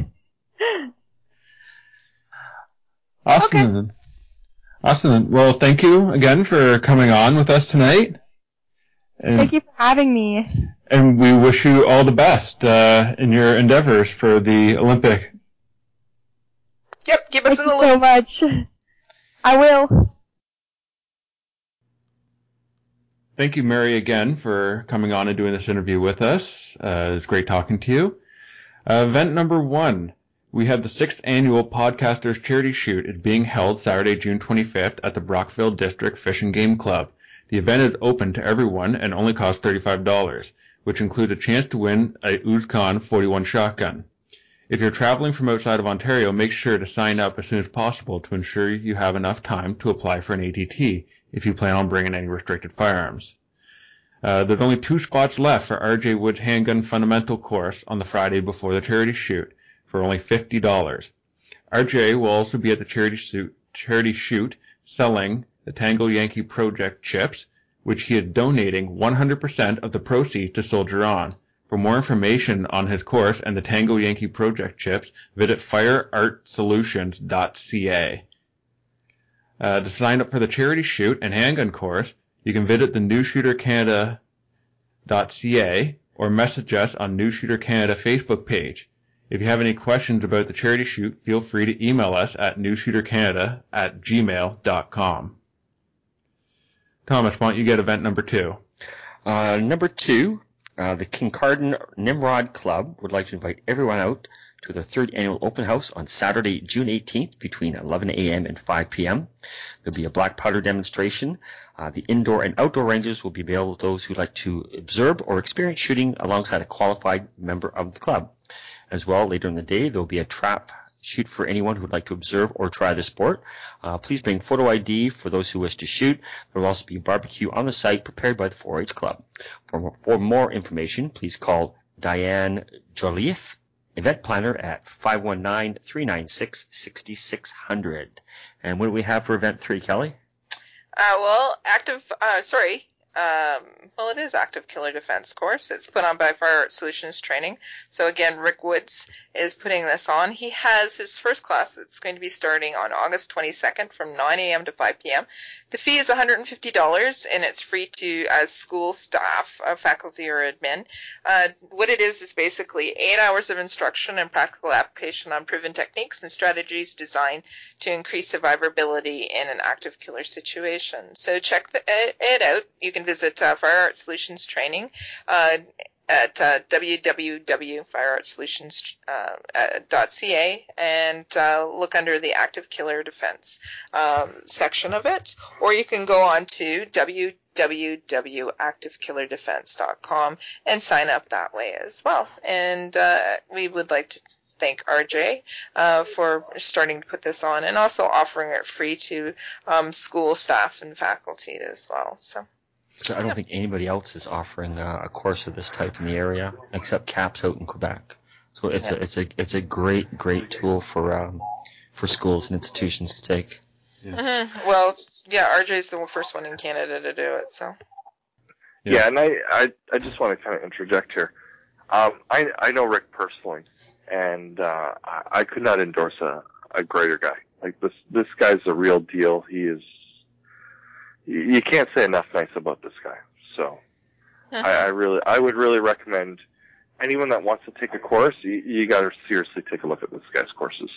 Awesome. Awesome. Well, thank you again for coming on with us tonight. And, Thank you for having me. And we wish you all the best in your endeavors for the Olympic. Yep, keep us Thank in the you so loop. much. I will. Thank you, Mary, again for coming on and doing this interview with us. It was great talking to you. Event number 1. We have the 6th annual Podcasters Charity Shoot. It's being held Saturday, June 25th at the Brockville District Fish and Game Club. The event is open to everyone and only costs $35, which includes a chance to win a USCON 41 shotgun. If you're traveling from outside of Ontario, make sure to sign up as soon as possible to ensure you have enough time to apply for an ATT if you plan on bringing any restricted firearms. There's only 2 spots left for RJ Wood's Handgun Fundamental course on the Friday before the charity shoot for only $50. RJ will also be at the charity shoot selling the Tango Yankee Project chips, which he is donating 100% of the proceeds to Soldier On. For more information on his course and the Tango Yankee Project chips, visit fireartsolutions.ca. To sign up for the charity shoot and handgun course, you can visit the newshootercanada.ca or message us on New Shooter Canada Facebook page. If you have any questions about the charity shoot, feel free to email us at newshootercanada@gmail.com. Thomas, why don't you get event number 2? Number 2, the Kincardine Nimrod Club would like to invite everyone out to their 3rd annual open house on Saturday, June 18th between 11 a.m. and 5 p.m. There'll be a black powder demonstration. The indoor and outdoor ranges will be available to those who like to observe or experience shooting alongside a qualified member of the club. As well, later in the day, there'll be a trap shoot for anyone who would like to observe or try the sport. Please bring photo ID for those who wish to shoot. There will also be a barbecue on the site prepared by the 4-H Club. For more information, please call Diane Joliffe, event planner, at 519-396-6600. And what do we have for event 3, Kelly? It is Active Killer Defense course. It's put on by Fire Art Solutions Training. So again, Rick Woods is putting this on. He has his first class. It's going to be starting on August 22nd from 9 a.m. to 5 p.m. The fee is $150, and it's free to school staff, faculty, or admin. What it is basically 8 hours of instruction and practical application on proven techniques and strategies designed to increase survivability in an active killer situation. So check it out. You can visit Fire Art Solutions Training at www.fireartsolutions.ca and look under the Active Killer Defense section of it, or you can go on to www.activekillerdefense.com and sign up that way as well. And we would like to thank RJ for starting to put this on and also offering it free to school staff and faculty as well. So I don't think anybody else is offering a course of this type in the area except CAPS out in Quebec. So it's a great tool for schools and institutions to take. Yeah. Well, yeah, RJ's the first one in Canada to do it. So. Yeah, and I just want to kind of interject here. I know Rick personally, and I could not endorse a greater guy. Like this guy's the real deal. He is. You can't say enough nice about this guy. So I would really recommend anyone that wants to take a course, you got to seriously take a look at this guy's courses.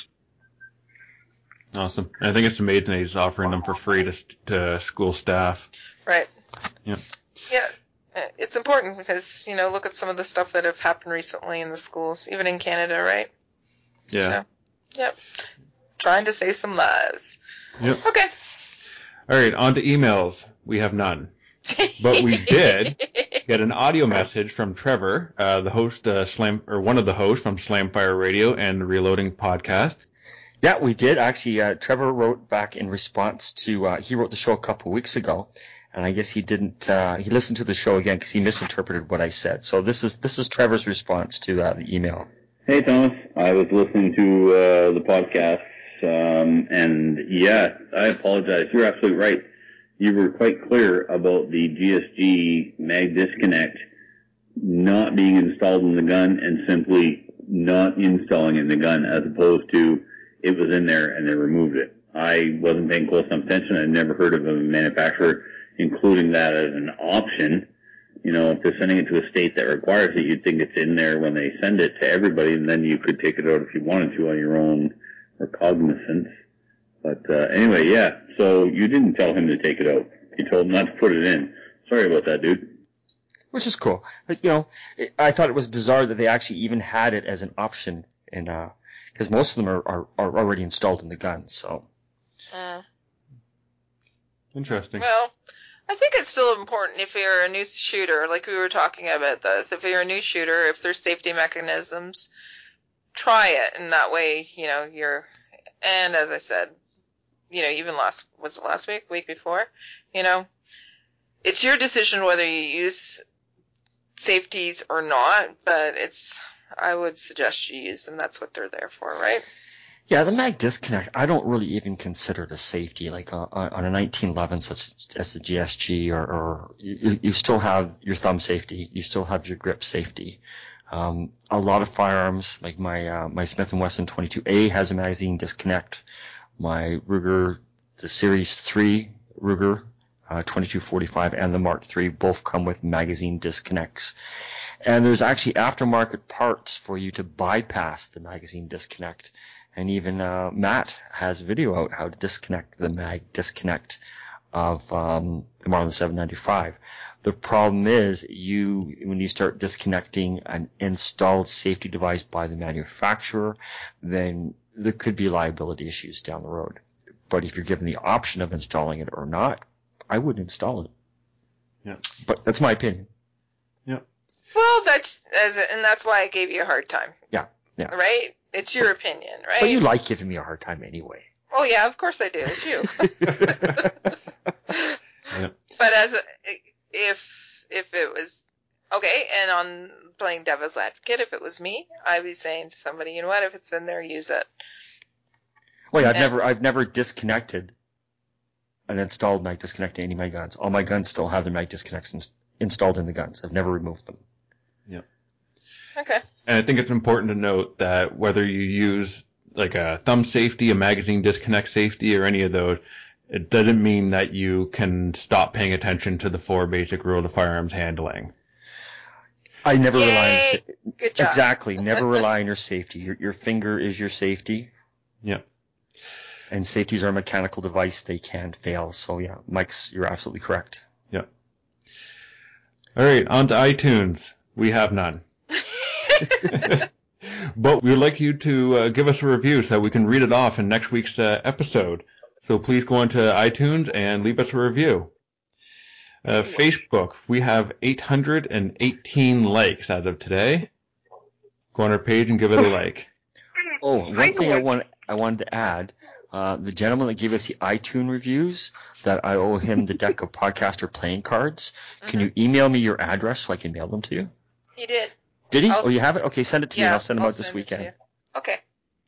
Awesome. I think it's amazing that he's offering them for free to school staff. Right. Yeah. Yeah. It's important because, look at some of the stuff that have happened recently in the schools, even in Canada, right? Yeah. So, yep. Trying to save some lives. Yep. Okay. All right, on to emails. We have none. But we did get an audio message from Trevor, the host, one of the hosts from Slamfire Radio and the Reloading podcast. Yeah, we did. Actually, Trevor wrote back in response to, he wrote the show a couple of weeks ago, and I guess he didn't, he listened to the show again because he misinterpreted what I said. So this is Trevor's response to the email. Hey, Thomas. I was listening to the podcast. And yeah, I apologize. You're absolutely right. You were quite clear about the GSG mag disconnect not being installed in the gun and simply not installing in the gun, as opposed to it was in there and they removed it. I wasn't paying close enough attention. I'd never heard of a manufacturer including that as an option. If they're sending it to a state that requires it, you'd think it's in there when they send it to everybody, and then you could take it out if you wanted to on your own recognizance. But anyway, yeah, so you didn't tell him to take it out. You told him not to put it in. Sorry about that, dude. Which is cool. But, I thought it was bizarre that they actually even had it as an option, because most of them are already installed in the gun, so. Interesting. Well, I think it's still important if you're a new shooter, like we were talking about this, if you're a new shooter, if there's safety mechanisms, try it, and that way, and as I said, even last week before, it's your decision whether you use safeties or not, but I would suggest you use them. That's what they're there for, right? Yeah, the mag disconnect, I don't really even consider it a safety. Like on a 1911 such as the GSG, or you still have your thumb safety, you still have your grip safety. A lot of firearms, like my Smith & Wesson 22A has a magazine disconnect. My Ruger, the Series 3 Ruger 2245 and the Mark III both come with magazine disconnects. And there's actually aftermarket parts for you to bypass the magazine disconnect. And even Matt has a video out how to disconnect the mag disconnect of the Marlin 795. The problem is when you start disconnecting an installed safety device by the manufacturer, then there could be liability issues down the road. But if you're given the option of installing it or not, I wouldn't install it. Yeah. But that's my opinion. Yeah. Well, that's why I gave you a hard time. Yeah. Right? It's your opinion, right? But you like giving me a hard time anyway. Oh yeah, of course I do. It's you. Yeah. But if it was okay, and on playing devil's advocate, if it was me, I'd be saying to somebody, you know what? If it's in there, use it. Well, yeah, I've never disconnected and installed mag disconnect to any of my guns. All my guns still have the mag disconnects installed in the guns. I've never removed them. Yeah. Okay. And I think it's important to note that whether you use like a thumb safety, a magazine disconnect safety, or any of those, it doesn't mean that you can stop paying attention to the 4 basic rules of firearms handling. I never rely on Good job. Exactly. Never rely on your safety. Your finger is your safety. Yeah. And safeties are a mechanical device. They can fail. So yeah, Mike's, you're absolutely correct. Yeah. All right, on to iTunes. We have none. But we would like you to give us a review so we can read it off in next week's episode. So please go into iTunes and leave us a review. Facebook, we have 818 likes as of today. Go on our page and give it a like. Oh, one thing I wanted to add, the gentleman that gave us the iTunes reviews, that I owe him the deck of podcaster playing cards. Can you email me your address so I can mail them to you? He did. Did he? You have it? Okay, send it to me and I'll send them out this weekend. Okay.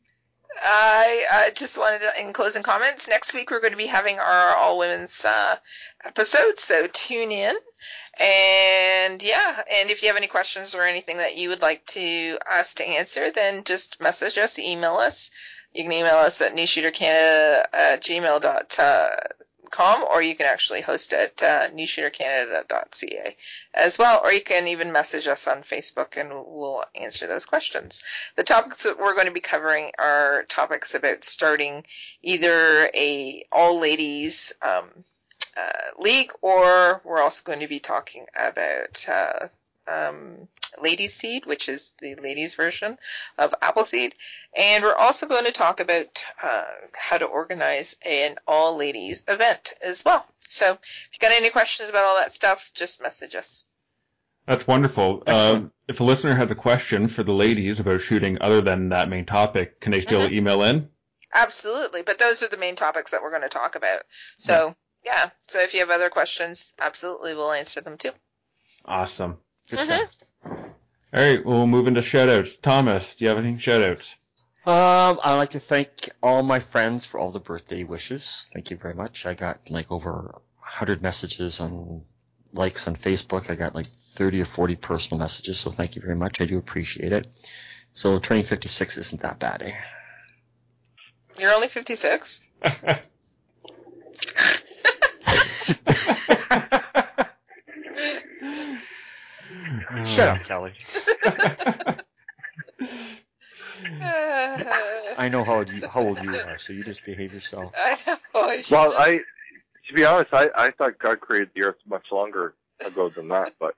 I just wanted to, in closing comments, next week we're going to be having our all-women's episode, so tune in. And if you have any questions or anything that you would like us to answer, then just message us, email us. You can email us at newshootercanada@gmail.com, or you can actually host at newshootercanada.ca as well, or you can even message us on Facebook and we'll answer those questions. The topics that we're going to be covering are topics about starting either a all-ladies league, or we're also going to be talking about Ladies Seed, which is the ladies version of Appleseed, and we're also going to talk about how to organize an all-ladies event as well. So if you got any questions about all that stuff, just message us. That's wonderful. If a listener has a question for the ladies about shooting other than that main topic, can they still email in? Absolutely, but those are the main topics that we're going to talk about. So, so if you have other questions, absolutely, we'll answer them too. Awesome. Good stuff. All right, we'll move into shout-outs. Thomas, do you have any shout-outs? I'd like to thank all my friends for all the birthday wishes. Thank you very much. I got over 100 messages on likes on Facebook. I got 30 or 40 personal messages, so thank you very much. I do appreciate it. So turning 56 isn't that bad, eh? You're only 56? Shut up, Kelly. I know how old you are, so you just behave yourself. I know. Well, to be honest, I thought God created the earth much longer ago than that, but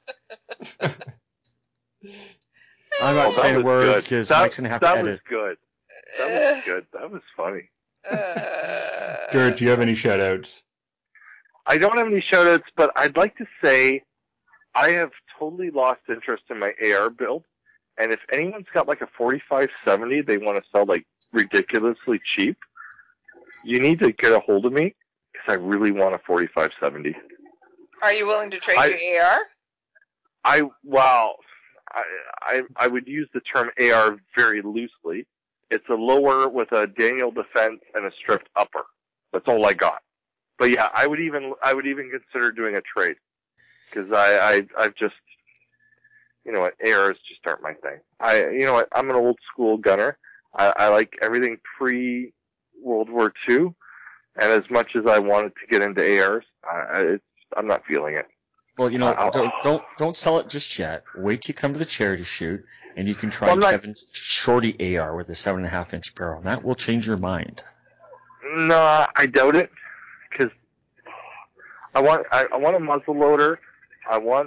I'm not saying a word because Mike's gonna have to edit. That was good. That was funny. Jared, do you have any shout-outs? I don't have any shout-outs, but I'd like to say I have totally lost interest in my AR build, and if anyone's got a 4570 they want to sell ridiculously cheap, you need to get a hold of me because I really want a 4570. Are you willing to trade your AR? I would use the term AR very loosely. It's a lower with a Daniel defense and a stripped upper. That's all I got. But yeah, I would even consider doing a trade because I've just, you know what, ARs just aren't my thing. You know what, I'm an old school gunner. I like everything pre World War II, and as much as I wanted to get into ARs, I'm not feeling it. Well, you know, don't sell it just yet. Wait till you come to the charity shoot, and you can try Kevin's Shorty AR with a 7.5-inch barrel. And that will change your mind. No, I doubt it, because I want a muzzle loader. I want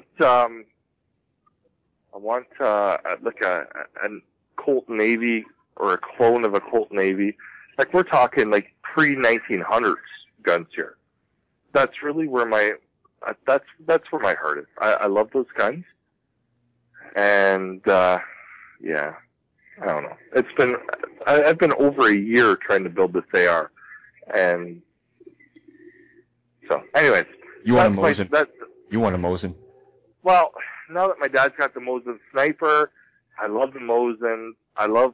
like a Colt Navy or a clone of a Colt Navy. Like we're talking like pre-1900s guns here. That's really where that's where my heart is. I love those guns, and yeah, I don't know. I've been over a year trying to build this AR, and so anyways. You want a Mosin? You want a Mosin? Well, now that my dad's got the Mosin Sniper, I love the Mosin. I love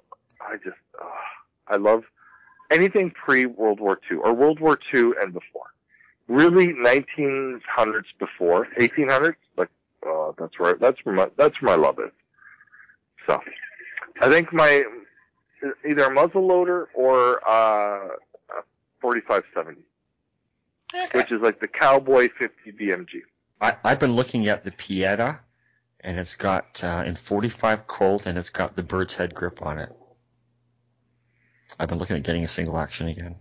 anything pre-World War II or World War II and before. Really, 1900s before, 1800s. Like, that's where my love is. So, I think either a muzzle loader or a 4570, which is like the Cowboy 50 BMG. I've been looking at the Pieta, and it's got in 45 Colt, and it's got the bird's head grip on it. I've been looking at getting a single action again.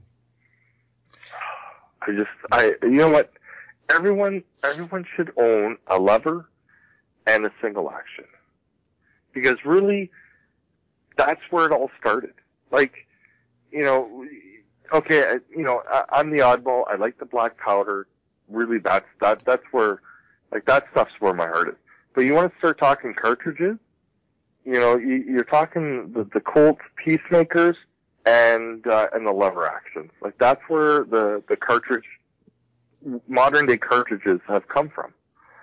You know what? Everyone should own a lever and a single action. Because really, that's where it all started. Like, you know, okay, you know, I'm the oddball. I like the black powder. Really, that's where, like, that stuff's where my heart is. But you want to start talking cartridges? You know, you're talking the Colt Peacemakers and the lever actions. Like, that's where the cartridge, modern day cartridges have come from.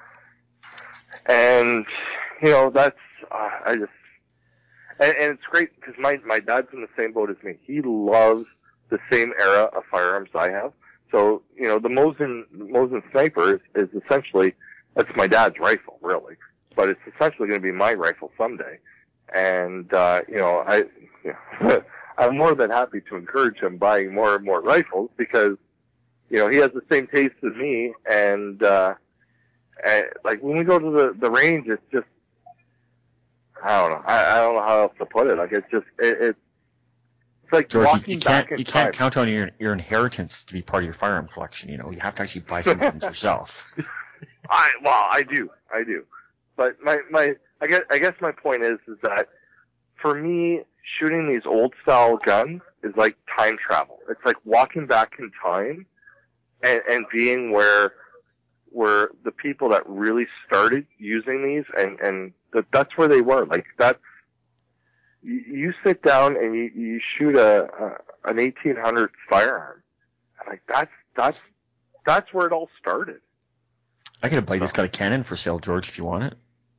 And, you know, that's, and it's great because my dad's in the same boat as me. He loves the same era of firearms I have. So, you know, the Mosin Sniper is essentially, that's my dad's rifle, really. But it's essentially going to be my rifle someday. And, you know, I'm more than happy to encourage him buying more and more rifles because, you know, he has the same taste as me. And like when we go to the range, it's just, I don't know. I don't know how else to put it. Like it's just, it's like George, walking back in time. You can't count on your inheritance to be part of your firearm collection. You know, you have to actually buy some things yourself. I do. But I guess my point is that for me, shooting these old style guns is like time travel. It's like walking back in time and being where the people that really started using these and that's where they were. Like that's, you sit down and you shoot an 1800s firearm. Like that's where it all started. I got a buddy that's got a cannon for sale, George, if you want it.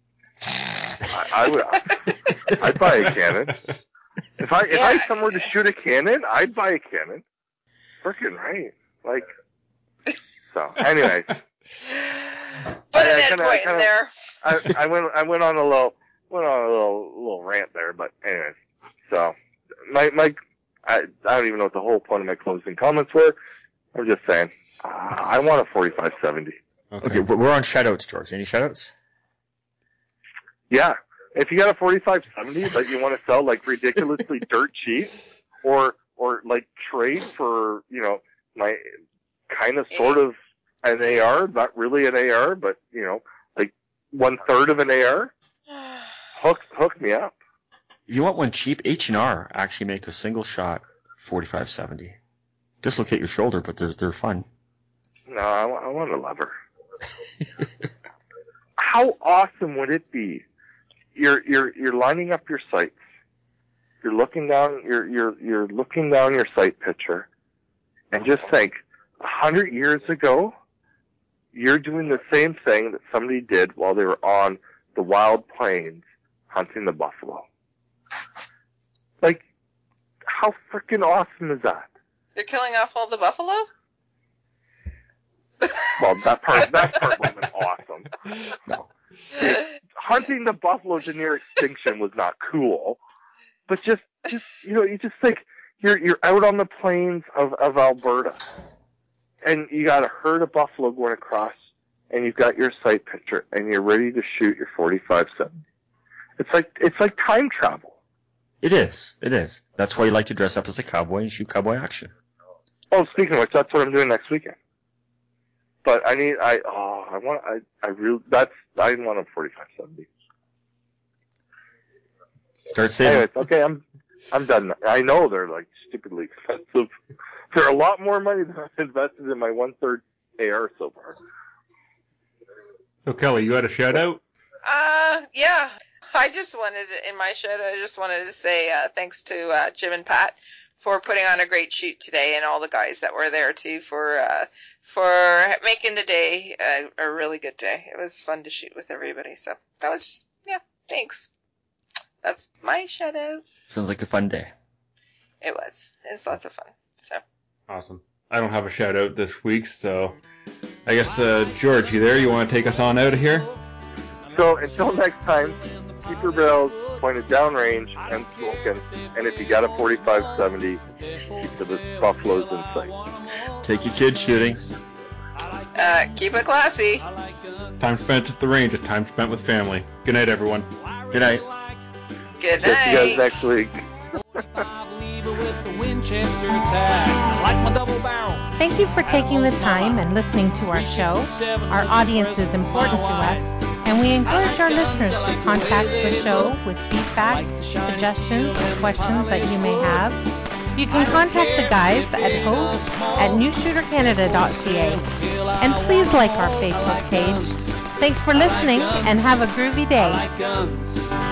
I'd buy a cannon. If I had somewhere to shoot a cannon, I'd buy a cannon. Frickin' right. Like, so, anyways. Put an end point in there. I went on a little rant there, but anyways. So, I don't even know what the whole point of my closing comments were. I'm just saying, I want a 4570. Okay, we're on shoutouts, George. Any shoutouts? Yeah. If you got a 4570 that you want to sell like ridiculously dirt cheap or like trade for, you know, my kind of sort of an AR, not really an AR, but, you know, like 1/3 of an AR, hook me up. You want one cheap? H&R actually make a single shot 4570. Dislocate your shoulder, but they're fun. No, I want a lever. How awesome would it be? You're lining up your sights. You're looking down. You're looking down your sight picture, and just think, 100 years ago, you're doing the same thing that somebody did while they were on the wild plains hunting the buffalo. Like, how freaking awesome is that? They're killing off all the buffalo? Well, that part wasn't awesome. No. Hunting the buffalo to near extinction was not cool. But just you just think you're out on the plains of Alberta, and you got a herd of buffalo going across, and you've got your sight picture, and you're ready to shoot your 45-70. It's like time travel. It is. That's why you like to dress up as a cowboy and shoot cowboy action. Oh, speaking of which, that's what I'm doing next weekend. But I want a 45-70. Start saving. Anyways, okay, I'm done. I know they're like stupidly expensive. They're a lot more money than I've invested in my 1/3 AR so far. So Kelly, you had a shout out? Yeah. I just wanted to say thanks to Jim and Pat for putting on a great shoot today, and all the guys that were there too for making the day a really good day. It was fun to shoot with everybody. So that was just thanks. That's my shout out. Sounds like a fun day. It was lots of fun. So Awesome. I don't have a shout out this week, so I guess George, you there? You want to take us on out of here? So until next time, keep your barrels pointed downrange and smoking, and if you got a 45-70, keep the buffaloes in sight. Take your kids shooting. Keep it classy. Time spent at the range is time spent with family. Good night, everyone. Good night. Good See you guys night. next week. Thank you for taking the time and listening to our show. Our audience is important to us, and we encourage our listeners to contact the show with feedback, suggestions, or questions that you may have. You can contact the guys at hosts@newshootercanada.ca, and please like our Facebook page. Thanks for listening, and have a groovy day.